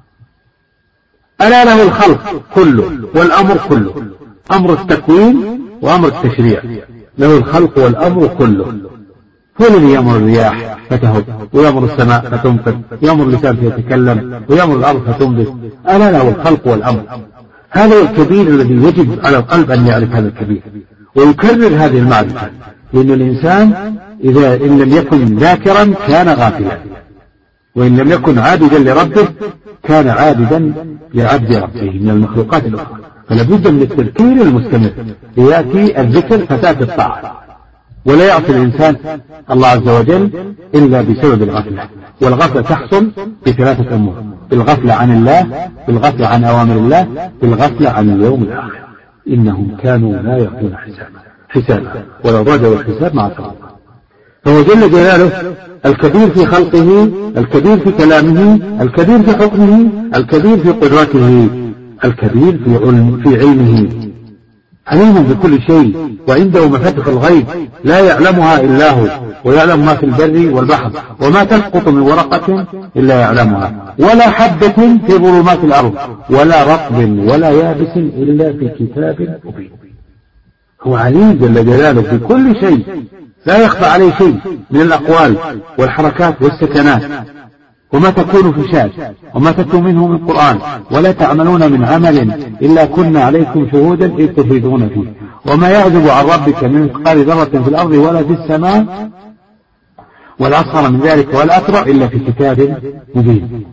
ألا له الخلق كله والأمر كله، أمر التكوين وأمر التشريع، له الخلق والأمر كله. هو الذي يأمر الرياح فتهب، ويأمر السماء فتنفذ، ويأمر اللسان فيتكلم، ويأمر الأرض فتنبت. ألا له الخلق والأمر. هذا هو الكبير الذي يجب على القلب أن يعرف هذا الكبير ويكرر هذه المعرفة، لأن الإنسان إذا إن لم يكن ذاكرا كان غافلا، وإن لم يكن عابدا لربه كان عابدا لعبد ربه من المخلوقات الأخرى. فلا بد من التذكير المستمر ليأتي الذكر فتأتي الطاعة، ولا يعصي الإنسان الله عز وجل إلا بسبب الغفلة. والغفلة تحصل بثلاثة أمور: بالغفلة عن الله، بالغفلة عن أوامر الله، بالغفلة عن اليوم الآخر. إنهم كانوا لا يرجون حسابا حسابا ولو رجعوا الحساب مع الصراط. فهو جل جلاله الكبير في خلقه، الكبير في كلامه، الكبير في حكمه، الكبير في قدرته، الكبير في علم في علمه، عليم بكل شيء، وعنده مفاتح الغيب لا يعلمها إلا هو، ويعلم ما في البر والبحر، وما تسقط من ورقة إلا يعلمها، ولا حبة في ظلمات الأرض، ولا رطب ولا يابس إلا في كتاب مبين. هو عليم جل جلاله في كل شيء، لا يخفى عليه شيء من الأقوال والحركات والسكنات، وما تكون في شأن وما تتلو منه من قرآن ولا تعملون من عمل إلا كنا عليكم شهودا إذ تفيدون فيه، وما يعزب عن ربك من مثقال ذرة في الأرض ولا في السماء ولا أصغر من ذلك ولا أكبر إلا في كتاب مبين.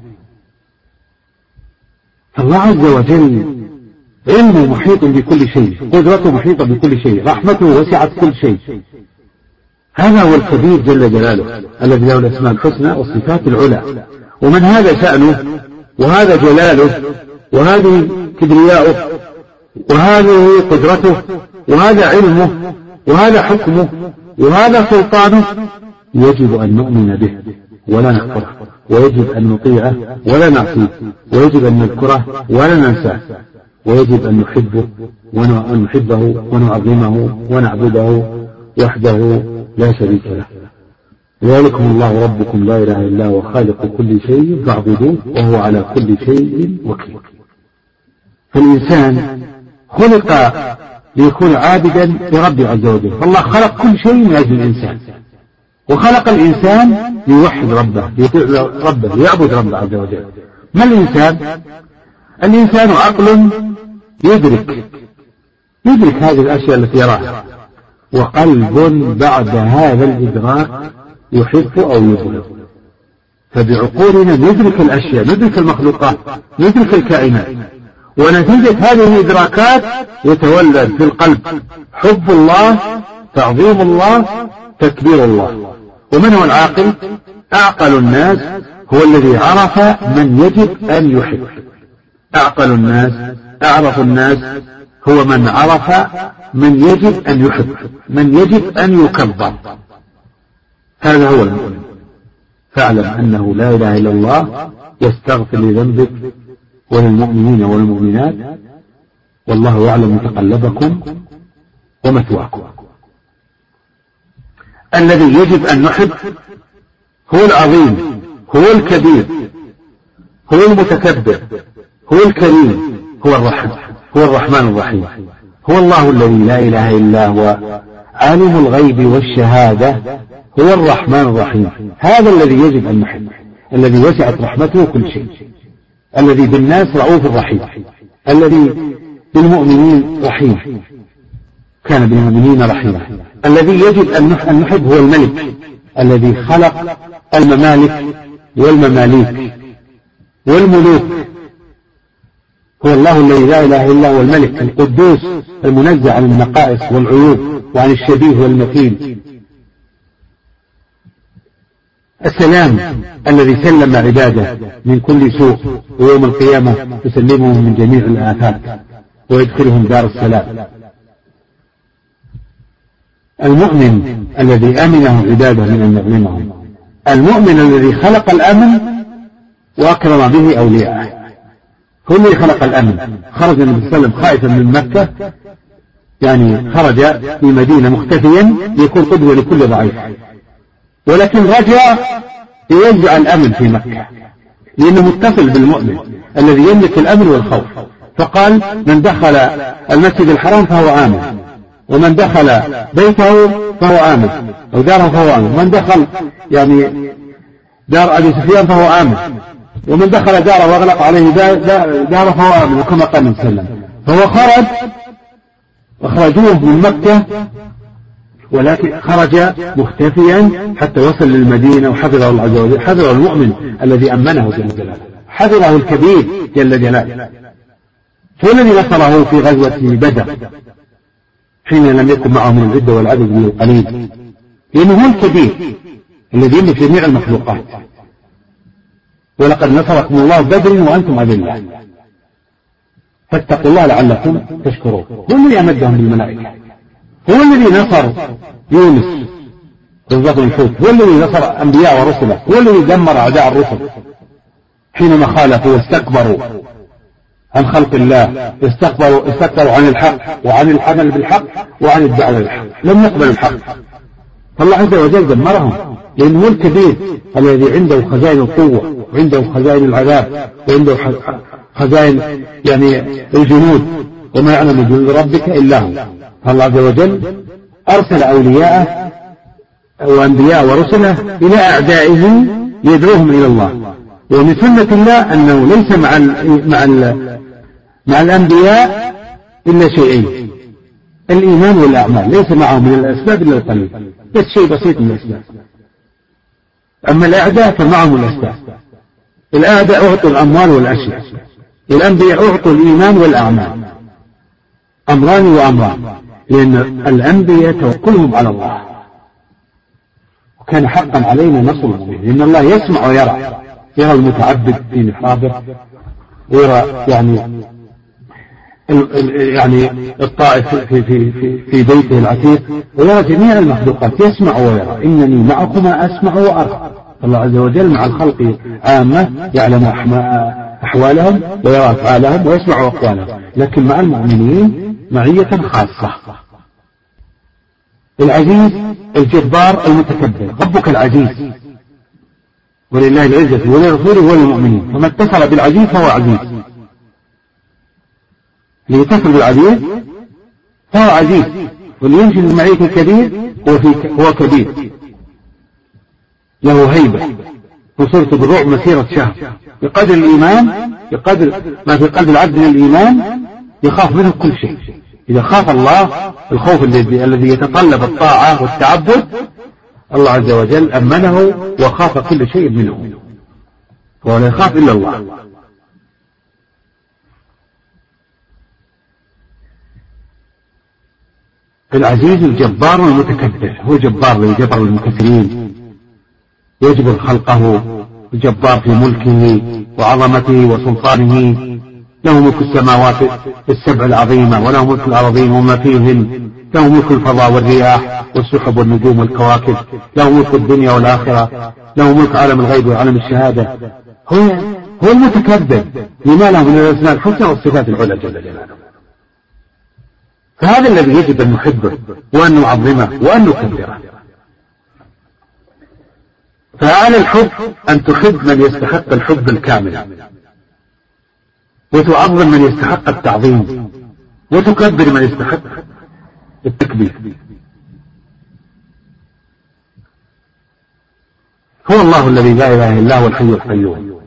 فالله عز وجل علمه محيط بكل شيء، قدرته محيطة بكل شيء، رحمته وسعت كل شيء. هذا هو الكبير جل جلاله الذي له الأسماء الحسنى والصفات العلى. ومن هذا شأنه وهذا جلاله وهذه كبرياؤه وهذه قدرته وهذا علمه وهذا حكمه وهذا سلطانه، يجب أن نؤمن به ولا نكفره، ويجب أن نطيعه ولا نعصيه، ويجب أن نذكره ولا ننساه، ويجب أن نحبه ونحبه ونعظمه ونعبده وحده لا شريك له. ذلكم الله ربكم لا إله إلا هو خالق كل شيء فاعبدوه وهو على كل شيء وكيل. فالإنسان خلق ليكون عابدا لرب عز وجل، فالله خلق كل شيء من أجل الإنسان، وخلق الإنسان ليوحد ربه ليطيع ربه ليعبد ربه عز وجل. ما الإنسان؟ الإنسان عقل يدرك يدرك هذه الأشياء التي يراها، وقلب بعد هذا الإدراك يحب أو يبغض. فبعقولنا ندرك الأشياء، ندرك المخلوقات، ندرك الكائنات، ونتيجة هذه الإدراكات يتولد في القلب حب الله، تعظيم الله، تكبير الله. ومن هو العاقل؟ أعقل الناس هو الذي عرف من يجب أن يحب. أعقل الناس أعرف الناس هو من عرف من يجب أن يحب، من يجب أن يكبر. هذا هو المؤمن. فاعلم أنه لا إله إلا الله، واستغفر لذنبك وللمؤمنين والمؤمنات، والله يعلم متقلبكم ومثواكم. الذي يجب أن نحب هو العظيم، هو الكبير، هو المتكبر، هو الكريم، هو الرحمن، هو الرحمن الرحيم، هو الله الذي لا إله إلا هو عالم الغيب والشهادة، هو الرحمن الرحيم. هذا الذي يجب أن نحب، الذي وسعت رحمته كل شيء، الذي بالناس رؤوف رحيم، الذي بالمؤمنين رحيم، كان بالمؤمنين رحيما. الذي يجب أن نحب هو الملك الذي خلق الممالك والمماليك والملوك، هو الله الذي لا إله إلا هو الملك القدوس المنزه عن النقائص والعيوب وعن الشبيه والمثيل. السلام الذي سلم عباده من كل سوء، ويوم القيامة يسلمهم من جميع الآفات ويدخلهم دار السلام. المؤمن الذي أمنه عباده من أن يظلمهم، المؤمن الذي خلق الأمن وأكرم به أولياءه، هو الذي خلق الأمن. خرج النبي صلى الله عليه وسلم خائفا من مكة، يعني خرج في مدينة مختفيا ليكون قدوة لكل ضعيف، ولكن رجع لينزع الأمن في مكة، لأنه متصل بالمؤمن الذي يملك الأمن والخوف. فقال: من دخل المسجد الحرام فهو آمن، ومن دخل بيته فهو آمن أو داره فهو آمن، ومن دخل يعني دار أبي سفيان فهو آمن، ومن دخل داره واغلق عليه داره فهو آمن، وكما قال النبي صلى الله عليه وسلم. فهو خرج، أخرجوه من مكة، ولكن خرج مختفيا حتى وصل للمدينة وحفظه الله عز وجل، حفظه المؤمن الذي أمنه جل جلاله، حفظه الكبير جل جلاله. هو الذي نصره في غزوة بدر حين لم يكن معه من العدة والعدد من القليل، لأنه هو الكبير الذي يملك جميع المخلوقات. ولقد نصركم الله بدر وأنتم أذلة فاتقوا الله لعلكم تشكرون. هو الذي أمدهم بالملائكة، هو الذي نصر يونس بالبطن الحوت، هو الذي نصر أنبياء ورسله، هو الذي دمر أعداء الرسل حينما خالفوا واستكبروا عن خلق الله، استكبروا استكبروا عن الحق وعن العمل بالحق وعن الدعوة بالحق، لم يقبلوا الحق، فالله عز وجل دمرهم، لأنه هو الكبير الذي عنده خزائن القوة وعنده خزائن العذاب وعنده خزائن يعني الجنود، وما يعلم جنود ربك إلا هو. فالله عز وجل أرسل أولياءه وأنبياء ورسله إلى أعدائه يدعوهم إلى الله. ومن سنة الله أنه ليس مع ال مع ال مع الأنبياء إلا شيئين: الإيمان والأعمال، ليس معهم من الأسباب إلا القليل، بس شيء بسيط من الأسباب. أما الأعداء فمعهم الأسباب. الأعداء أعطوا الأموال والأشياء، الأنبياء أعطوا الإيمان والأعمال، أمران وأمران، لأن الأنبياء توكلهم على الله، وكان حقا علينا نصر المؤمنين، لأن الله يسمع ويرى، يرى المتعبد في محرابه، ويرى يعني يعني الطائف في في في, في بيته العتيق، ويرى جميع المخلوقات، يسمع ويرى. إنني معكما أسمع وأرى. الله عز وجل مع الخلق عامة، يعلم أحوالهم ويرى أفعالهم ويسمع أقوالهم، لكن مع المؤمنين معية خاصة. العزيز الجبار المتكبر، ربك العزيز، ولله العزة ولرسوله وللمؤمنين، فما اتصل بالعزيز فهو عزيز، اللي يتصل بالعزيز فهو عزيز، واللي يمشي بالمعية الكبير هو, في هو كبير، له هيبة، وصرت بالرعب مسيرة شهر، بقدر الإيمان، بقدر ما في قلب العبد من الإيمان يخاف منه كل شيء. إذا خاف الله الخوف الذي الذي يتطلب الطاعة والتعبد، الله عز وجل أمنه وخاف كل شيء منه، ولا يخاف إلا الله. العزيز الجبار المتكبر، هو جبار ليجبر المكسرين، يجبر خلقه، الجبار في ملكه وعظمته وسلطانه، له ملك السماوات السبع العظيمة، وله ملك الأرضين وما فيهن، له ملك الفضاء والرياح والسحب والنجوم والكواكب، له ملك الدنيا والآخرة، له ملك عالم الغيب وعالم الشهادة. هو هو المتكبر لما له من الأسماء الحسنى والصفات العلى جل جلاله. فهذا الذي يجب أن نحبه وأن نعظمه وأن نكبره. فعلى الحب أن تحب من يستحق الحب الكامل، وتعظم من يستحق التعظيم، وتكبر من يستحق التكبير. هو الله الذي لا إله إلا هو الحي القيوم.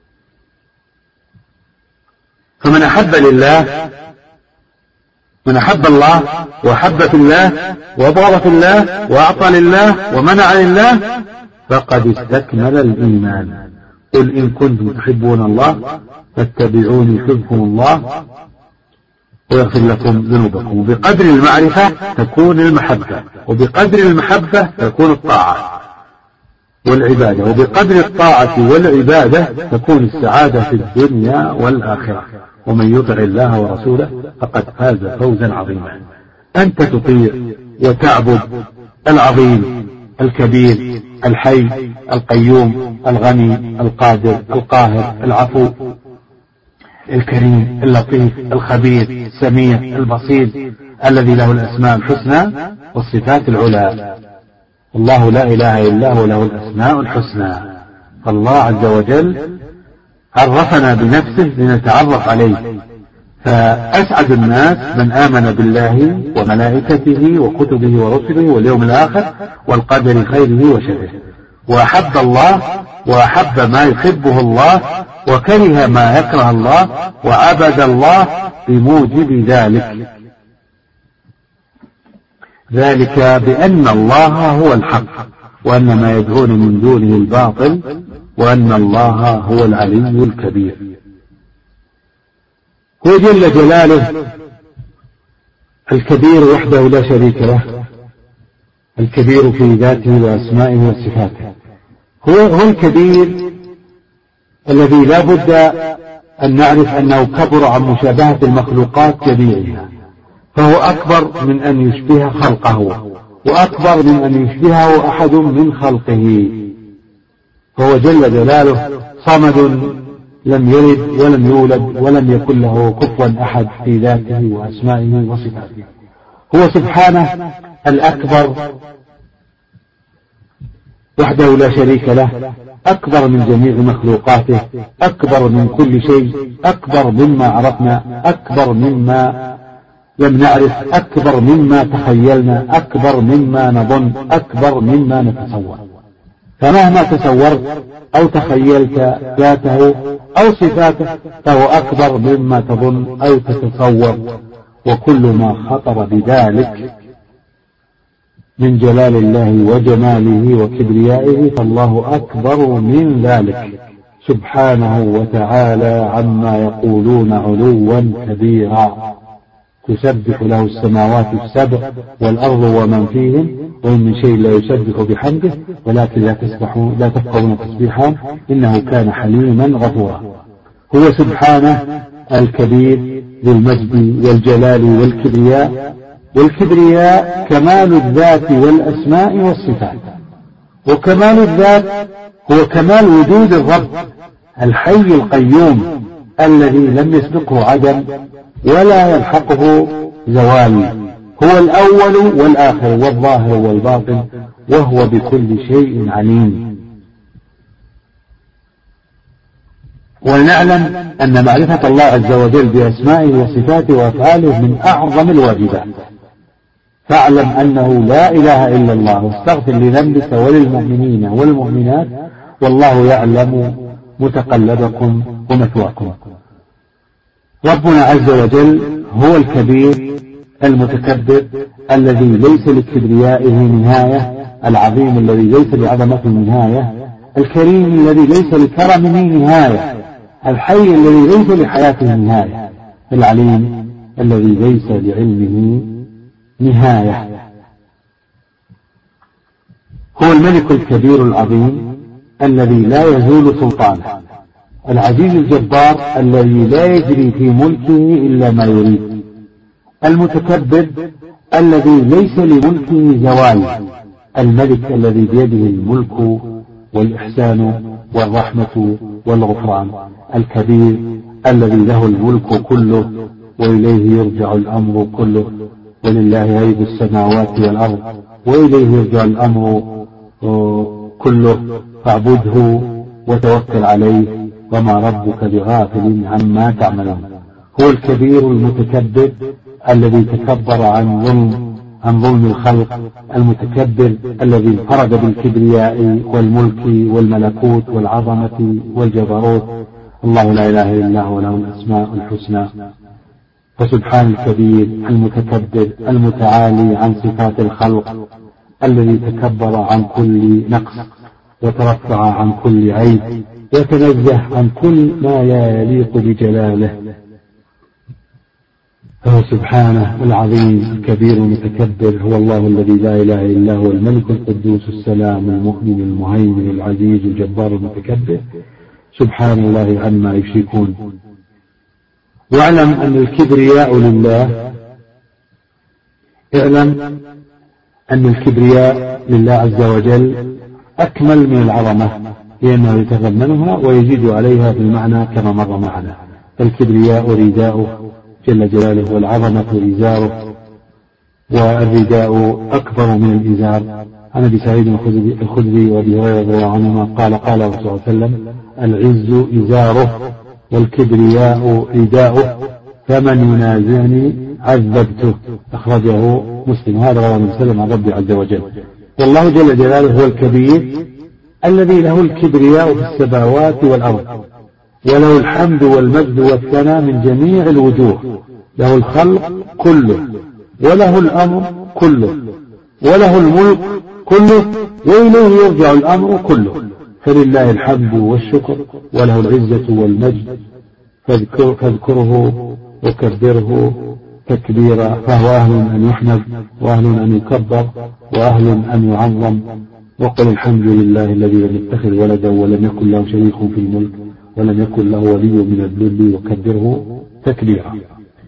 فمن أحب لله، من أحب الله وأحب في الله وأبغض في الله وأعطى لله ومنع لله فقد استكمل الإيمان. قل إن كنتم تحبون الله فاتبعوني يحبكم الله ويغفر لكم ذنوبكم. وبقدر المعرفة تكون المحبة، وبقدر المحبة تكون الطاعة والعبادة، وبقدر الطاعة والعبادة تكون السعادة في الدنيا والآخرة. ومن يطع الله ورسوله فقد فاز فوزا عظيما. أنت تطيع وتعبد العظيم الكبير الحي القيوم الغني القادر القاهر العفو الكريم اللطيف الخبير السميع البصير، الذي له الأسماء الحسنى والصفات العلى. الله لا إله إلا هو له الأسماء الحسنى. فالله عز وجل عرفنا بنفسه لنتعرف عليه. فأسعد الناس من آمن بالله وملائكته وكتبه ورسله واليوم الآخر والقدر خيره وشره، وأحب الله وأحب ما يحبه الله وكره ما يكره الله، وعبد الله بموجب ذلك، ذلك بأن الله هو الحق وأن ما يدعون من دونه الباطل وأن الله هو العلي الكبير. هو جل جلاله الكبير وحده لا شريك له، الكبير في ذاته وأسمائه وصفاته. هو هو الكبير الذي لا بد أن نعرف أنه كبر عن مشابهة المخلوقات جميعها، فهو أكبر من أن يشبه خلقه، وأكبر من أن يشبهه أحد من خلقه، فهو جل جلاله صمد لم يلد ولم يولد ولم يكن له كفوا أحد في ذاته وأسمائه وصفاته. هو سبحانه الأكبر وحده لا شريك له، أكبر من جميع مخلوقاته، أكبر من كل شيء، أكبر مما عرفنا، أكبر مما لم نعرف، أكبر مما تخيلنا، أكبر مما نظن، أكبر مما نتصور. فمهما تصورت أو تخيلت ذاته أو صفاته فهو أكبر مما تظن أو تتصور، وكل ما خطر بذلك من جلال الله وجماله وكبريائه فالله أكبر من ذلك سبحانه وتعالى عما يقولون علوا كبيرا. تسبح له السماوات السبع والأرض ومن فيهن وإن من شيء لا يسبح بحمده ولكن لا تسبحون لا تفقهون تسبيحا إنه كان حليما غفورا. هو سبحانه الكبير ذو المجد والجلال والكبرياء، والكبرياء كمال الذات والأسماء والصفات. وكمال الذات هو كمال وجود الرب الحي القيوم الذي لم يسبقه عدم ولا يلحقه زوال، هو الأول والآخر والظاهر والباطن وهو بكل شيء عليم. ولنعلم أن معرفة الله عز وجل بأسمائه وصفاته وأفعاله من أعظم الواجبات. فاعلم أنه لا إله إلا الله واستغفر لذنبك وللمؤمنين والمؤمنات والله يعلم متقلبكم ومثواكم. ربنا عز وجل هو الكبير المتكبر الذي ليس لكبريائه نهاية، العظيم الذي ليس لعظمته نهاية، الكريم الذي ليس لكرمه نهاية، الحي الذي ليس لحياته نهاية، العليم الذي ليس لعلمه نهاية. هو الملك الكبير العظيم الذي لا يزول سلطانه، العزيز الجبار الذي لا يجري في ملكه إلا ما يريد، المتكبر الذي ليس لملكه زوال، الملك الذي بيده الملك والإحسان والرحمة والغفران، الكبير الذي له الملك كله وإليه يرجع الأمر كله، ولله غيب السماوات والأرض وإليه يرجع الأمر كله، فاعبده وتوكل عليه وما ربك بغافل عما تعملون. هو الكبير المتكبر الذي تكبر عن ظلم عن ظلم الخلق، المتكبر الذي انفرد بالكبرياء والملك والملكوت والعظمة والجبروت. الله لا إله إلا هو له الأسماء الحسنى. فسبحان الكبير المتكبر المتعالي عن صفات الخلق الذي تكبر عن كل نقص وترفع عن كل عيب وتنزه عن كل ما لا يليق بجلاله. فهو سبحانه العظيم الكبير المتكبر، هو الله الذي لا إله إلا هو الملك القدوس السلام المؤمن المهيمن العزيز الجبار المتكبر، سبحان الله عما يشركون. واعلم أن الكبرياء لله، اعلم أن الكبرياء لله عز وجل أكمل من العظمة، لأنه يتضمنها ويزيد عليها بالمعنى كما مر معنا. الكبرياء رداؤه جل جلاله، والعظمة إزاره، والرداء أكبر من الإزار. عن أبي سعيد الخدري وأبي هريرة رضي الله عنهما قال قال الرسول صلى الله عليه وسلم: العز إزاره والكبرياء رداؤه فمن ينازعني عذبته. أخرجه مسلم. هذا رواه مسلم عن ربي عز وجل. والله جل جلاله هو الكبير الذي له الكبرياء في السماوات والأرض، وله الحمد والمجد والثناء من جميع الوجوه، له الخلق كله وله الأمر كله وله الملك كله وإليه يرجع الأمر كله، فلله الحمد والشكر وله العزة والمجد، فاذكر فاذكره وكبره تكبيرا، فهو أهل أن يحمد وأهل أن يكبر وأهل أن يعظم. وقل الحمد لله الذي لم يتخذ ولدا ولم يكن له شريك في الملك ولم يكن له ولي من الذل وكبره تكبيرا.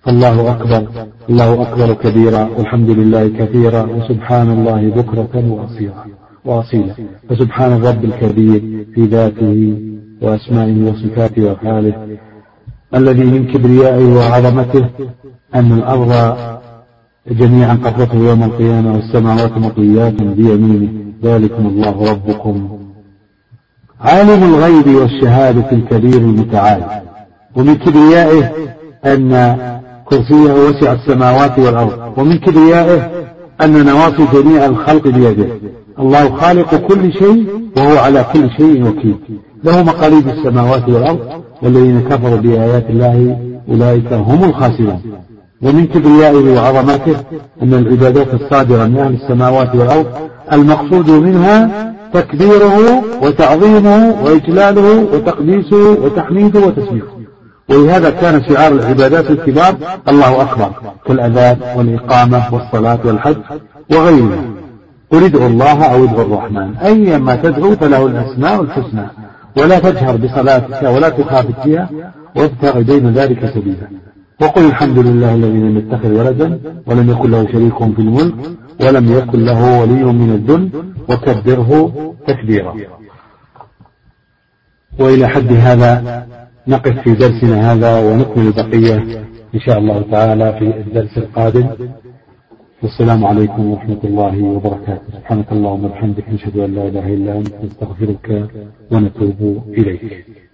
الله أكبر الله أكبر كبيرا والحمد لله كثيرا وسبحان الله بكرة وأصيلا وأصيلا فسبحان الرب الكبير في ذاته وأسمائه وصفاته وأفعاله الذي من كبريائه وعظمته أن الأرض جميعا قبضته يوم القيامة والسماوات مطويات بيمينه ذلكم الله ربكم عالم الغيب والشهادة الكبير المتعال. ومن كبريائه أن كرسيه وسع السماوات والأرض، ومن كبريائه أن نواصي جميع الخلق بيده. الله خالق كل شيء وهو على كل شيء وكيل، له مقاليد السماوات والأرض والذين كفروا بآيات الله أولئك هم الخاسرون. ومن كبريائه وعظمته أن العبادات الصادرة من أهل السماوات والأرض المقصود منها تكبيره وتعظيمه وإجلاله وتقديسه وتحميده وتسبيحه. ولهذا كان شعار العبادات الكبار الله أكبر كالأذان والإقامة والصلاة والحج وغيرها. قل ادعوا الله أو ادعوا الرحمن أيما تدعو فله الأسماء الحسنى ولا تجهر بصلاتك ولا تخافت فيها وابتغ بين ذلك سبيلا. وقل الحمد لله الذي لم يتخذ ولدا ولم يكن له شريك في الملك ولم يكن له ولي من الذل وكبره تكبيرا. وإلى حد هذا نقف في درسنا هذا ونكمل البقية إن شاء الله تعالى في الدرس القادم. والسلام عليكم ورحمة الله وبركاته. سبحانك اللهم وبحمدك نشهد أن لا إله إلا أنت نستغفرك ونتوب إليك.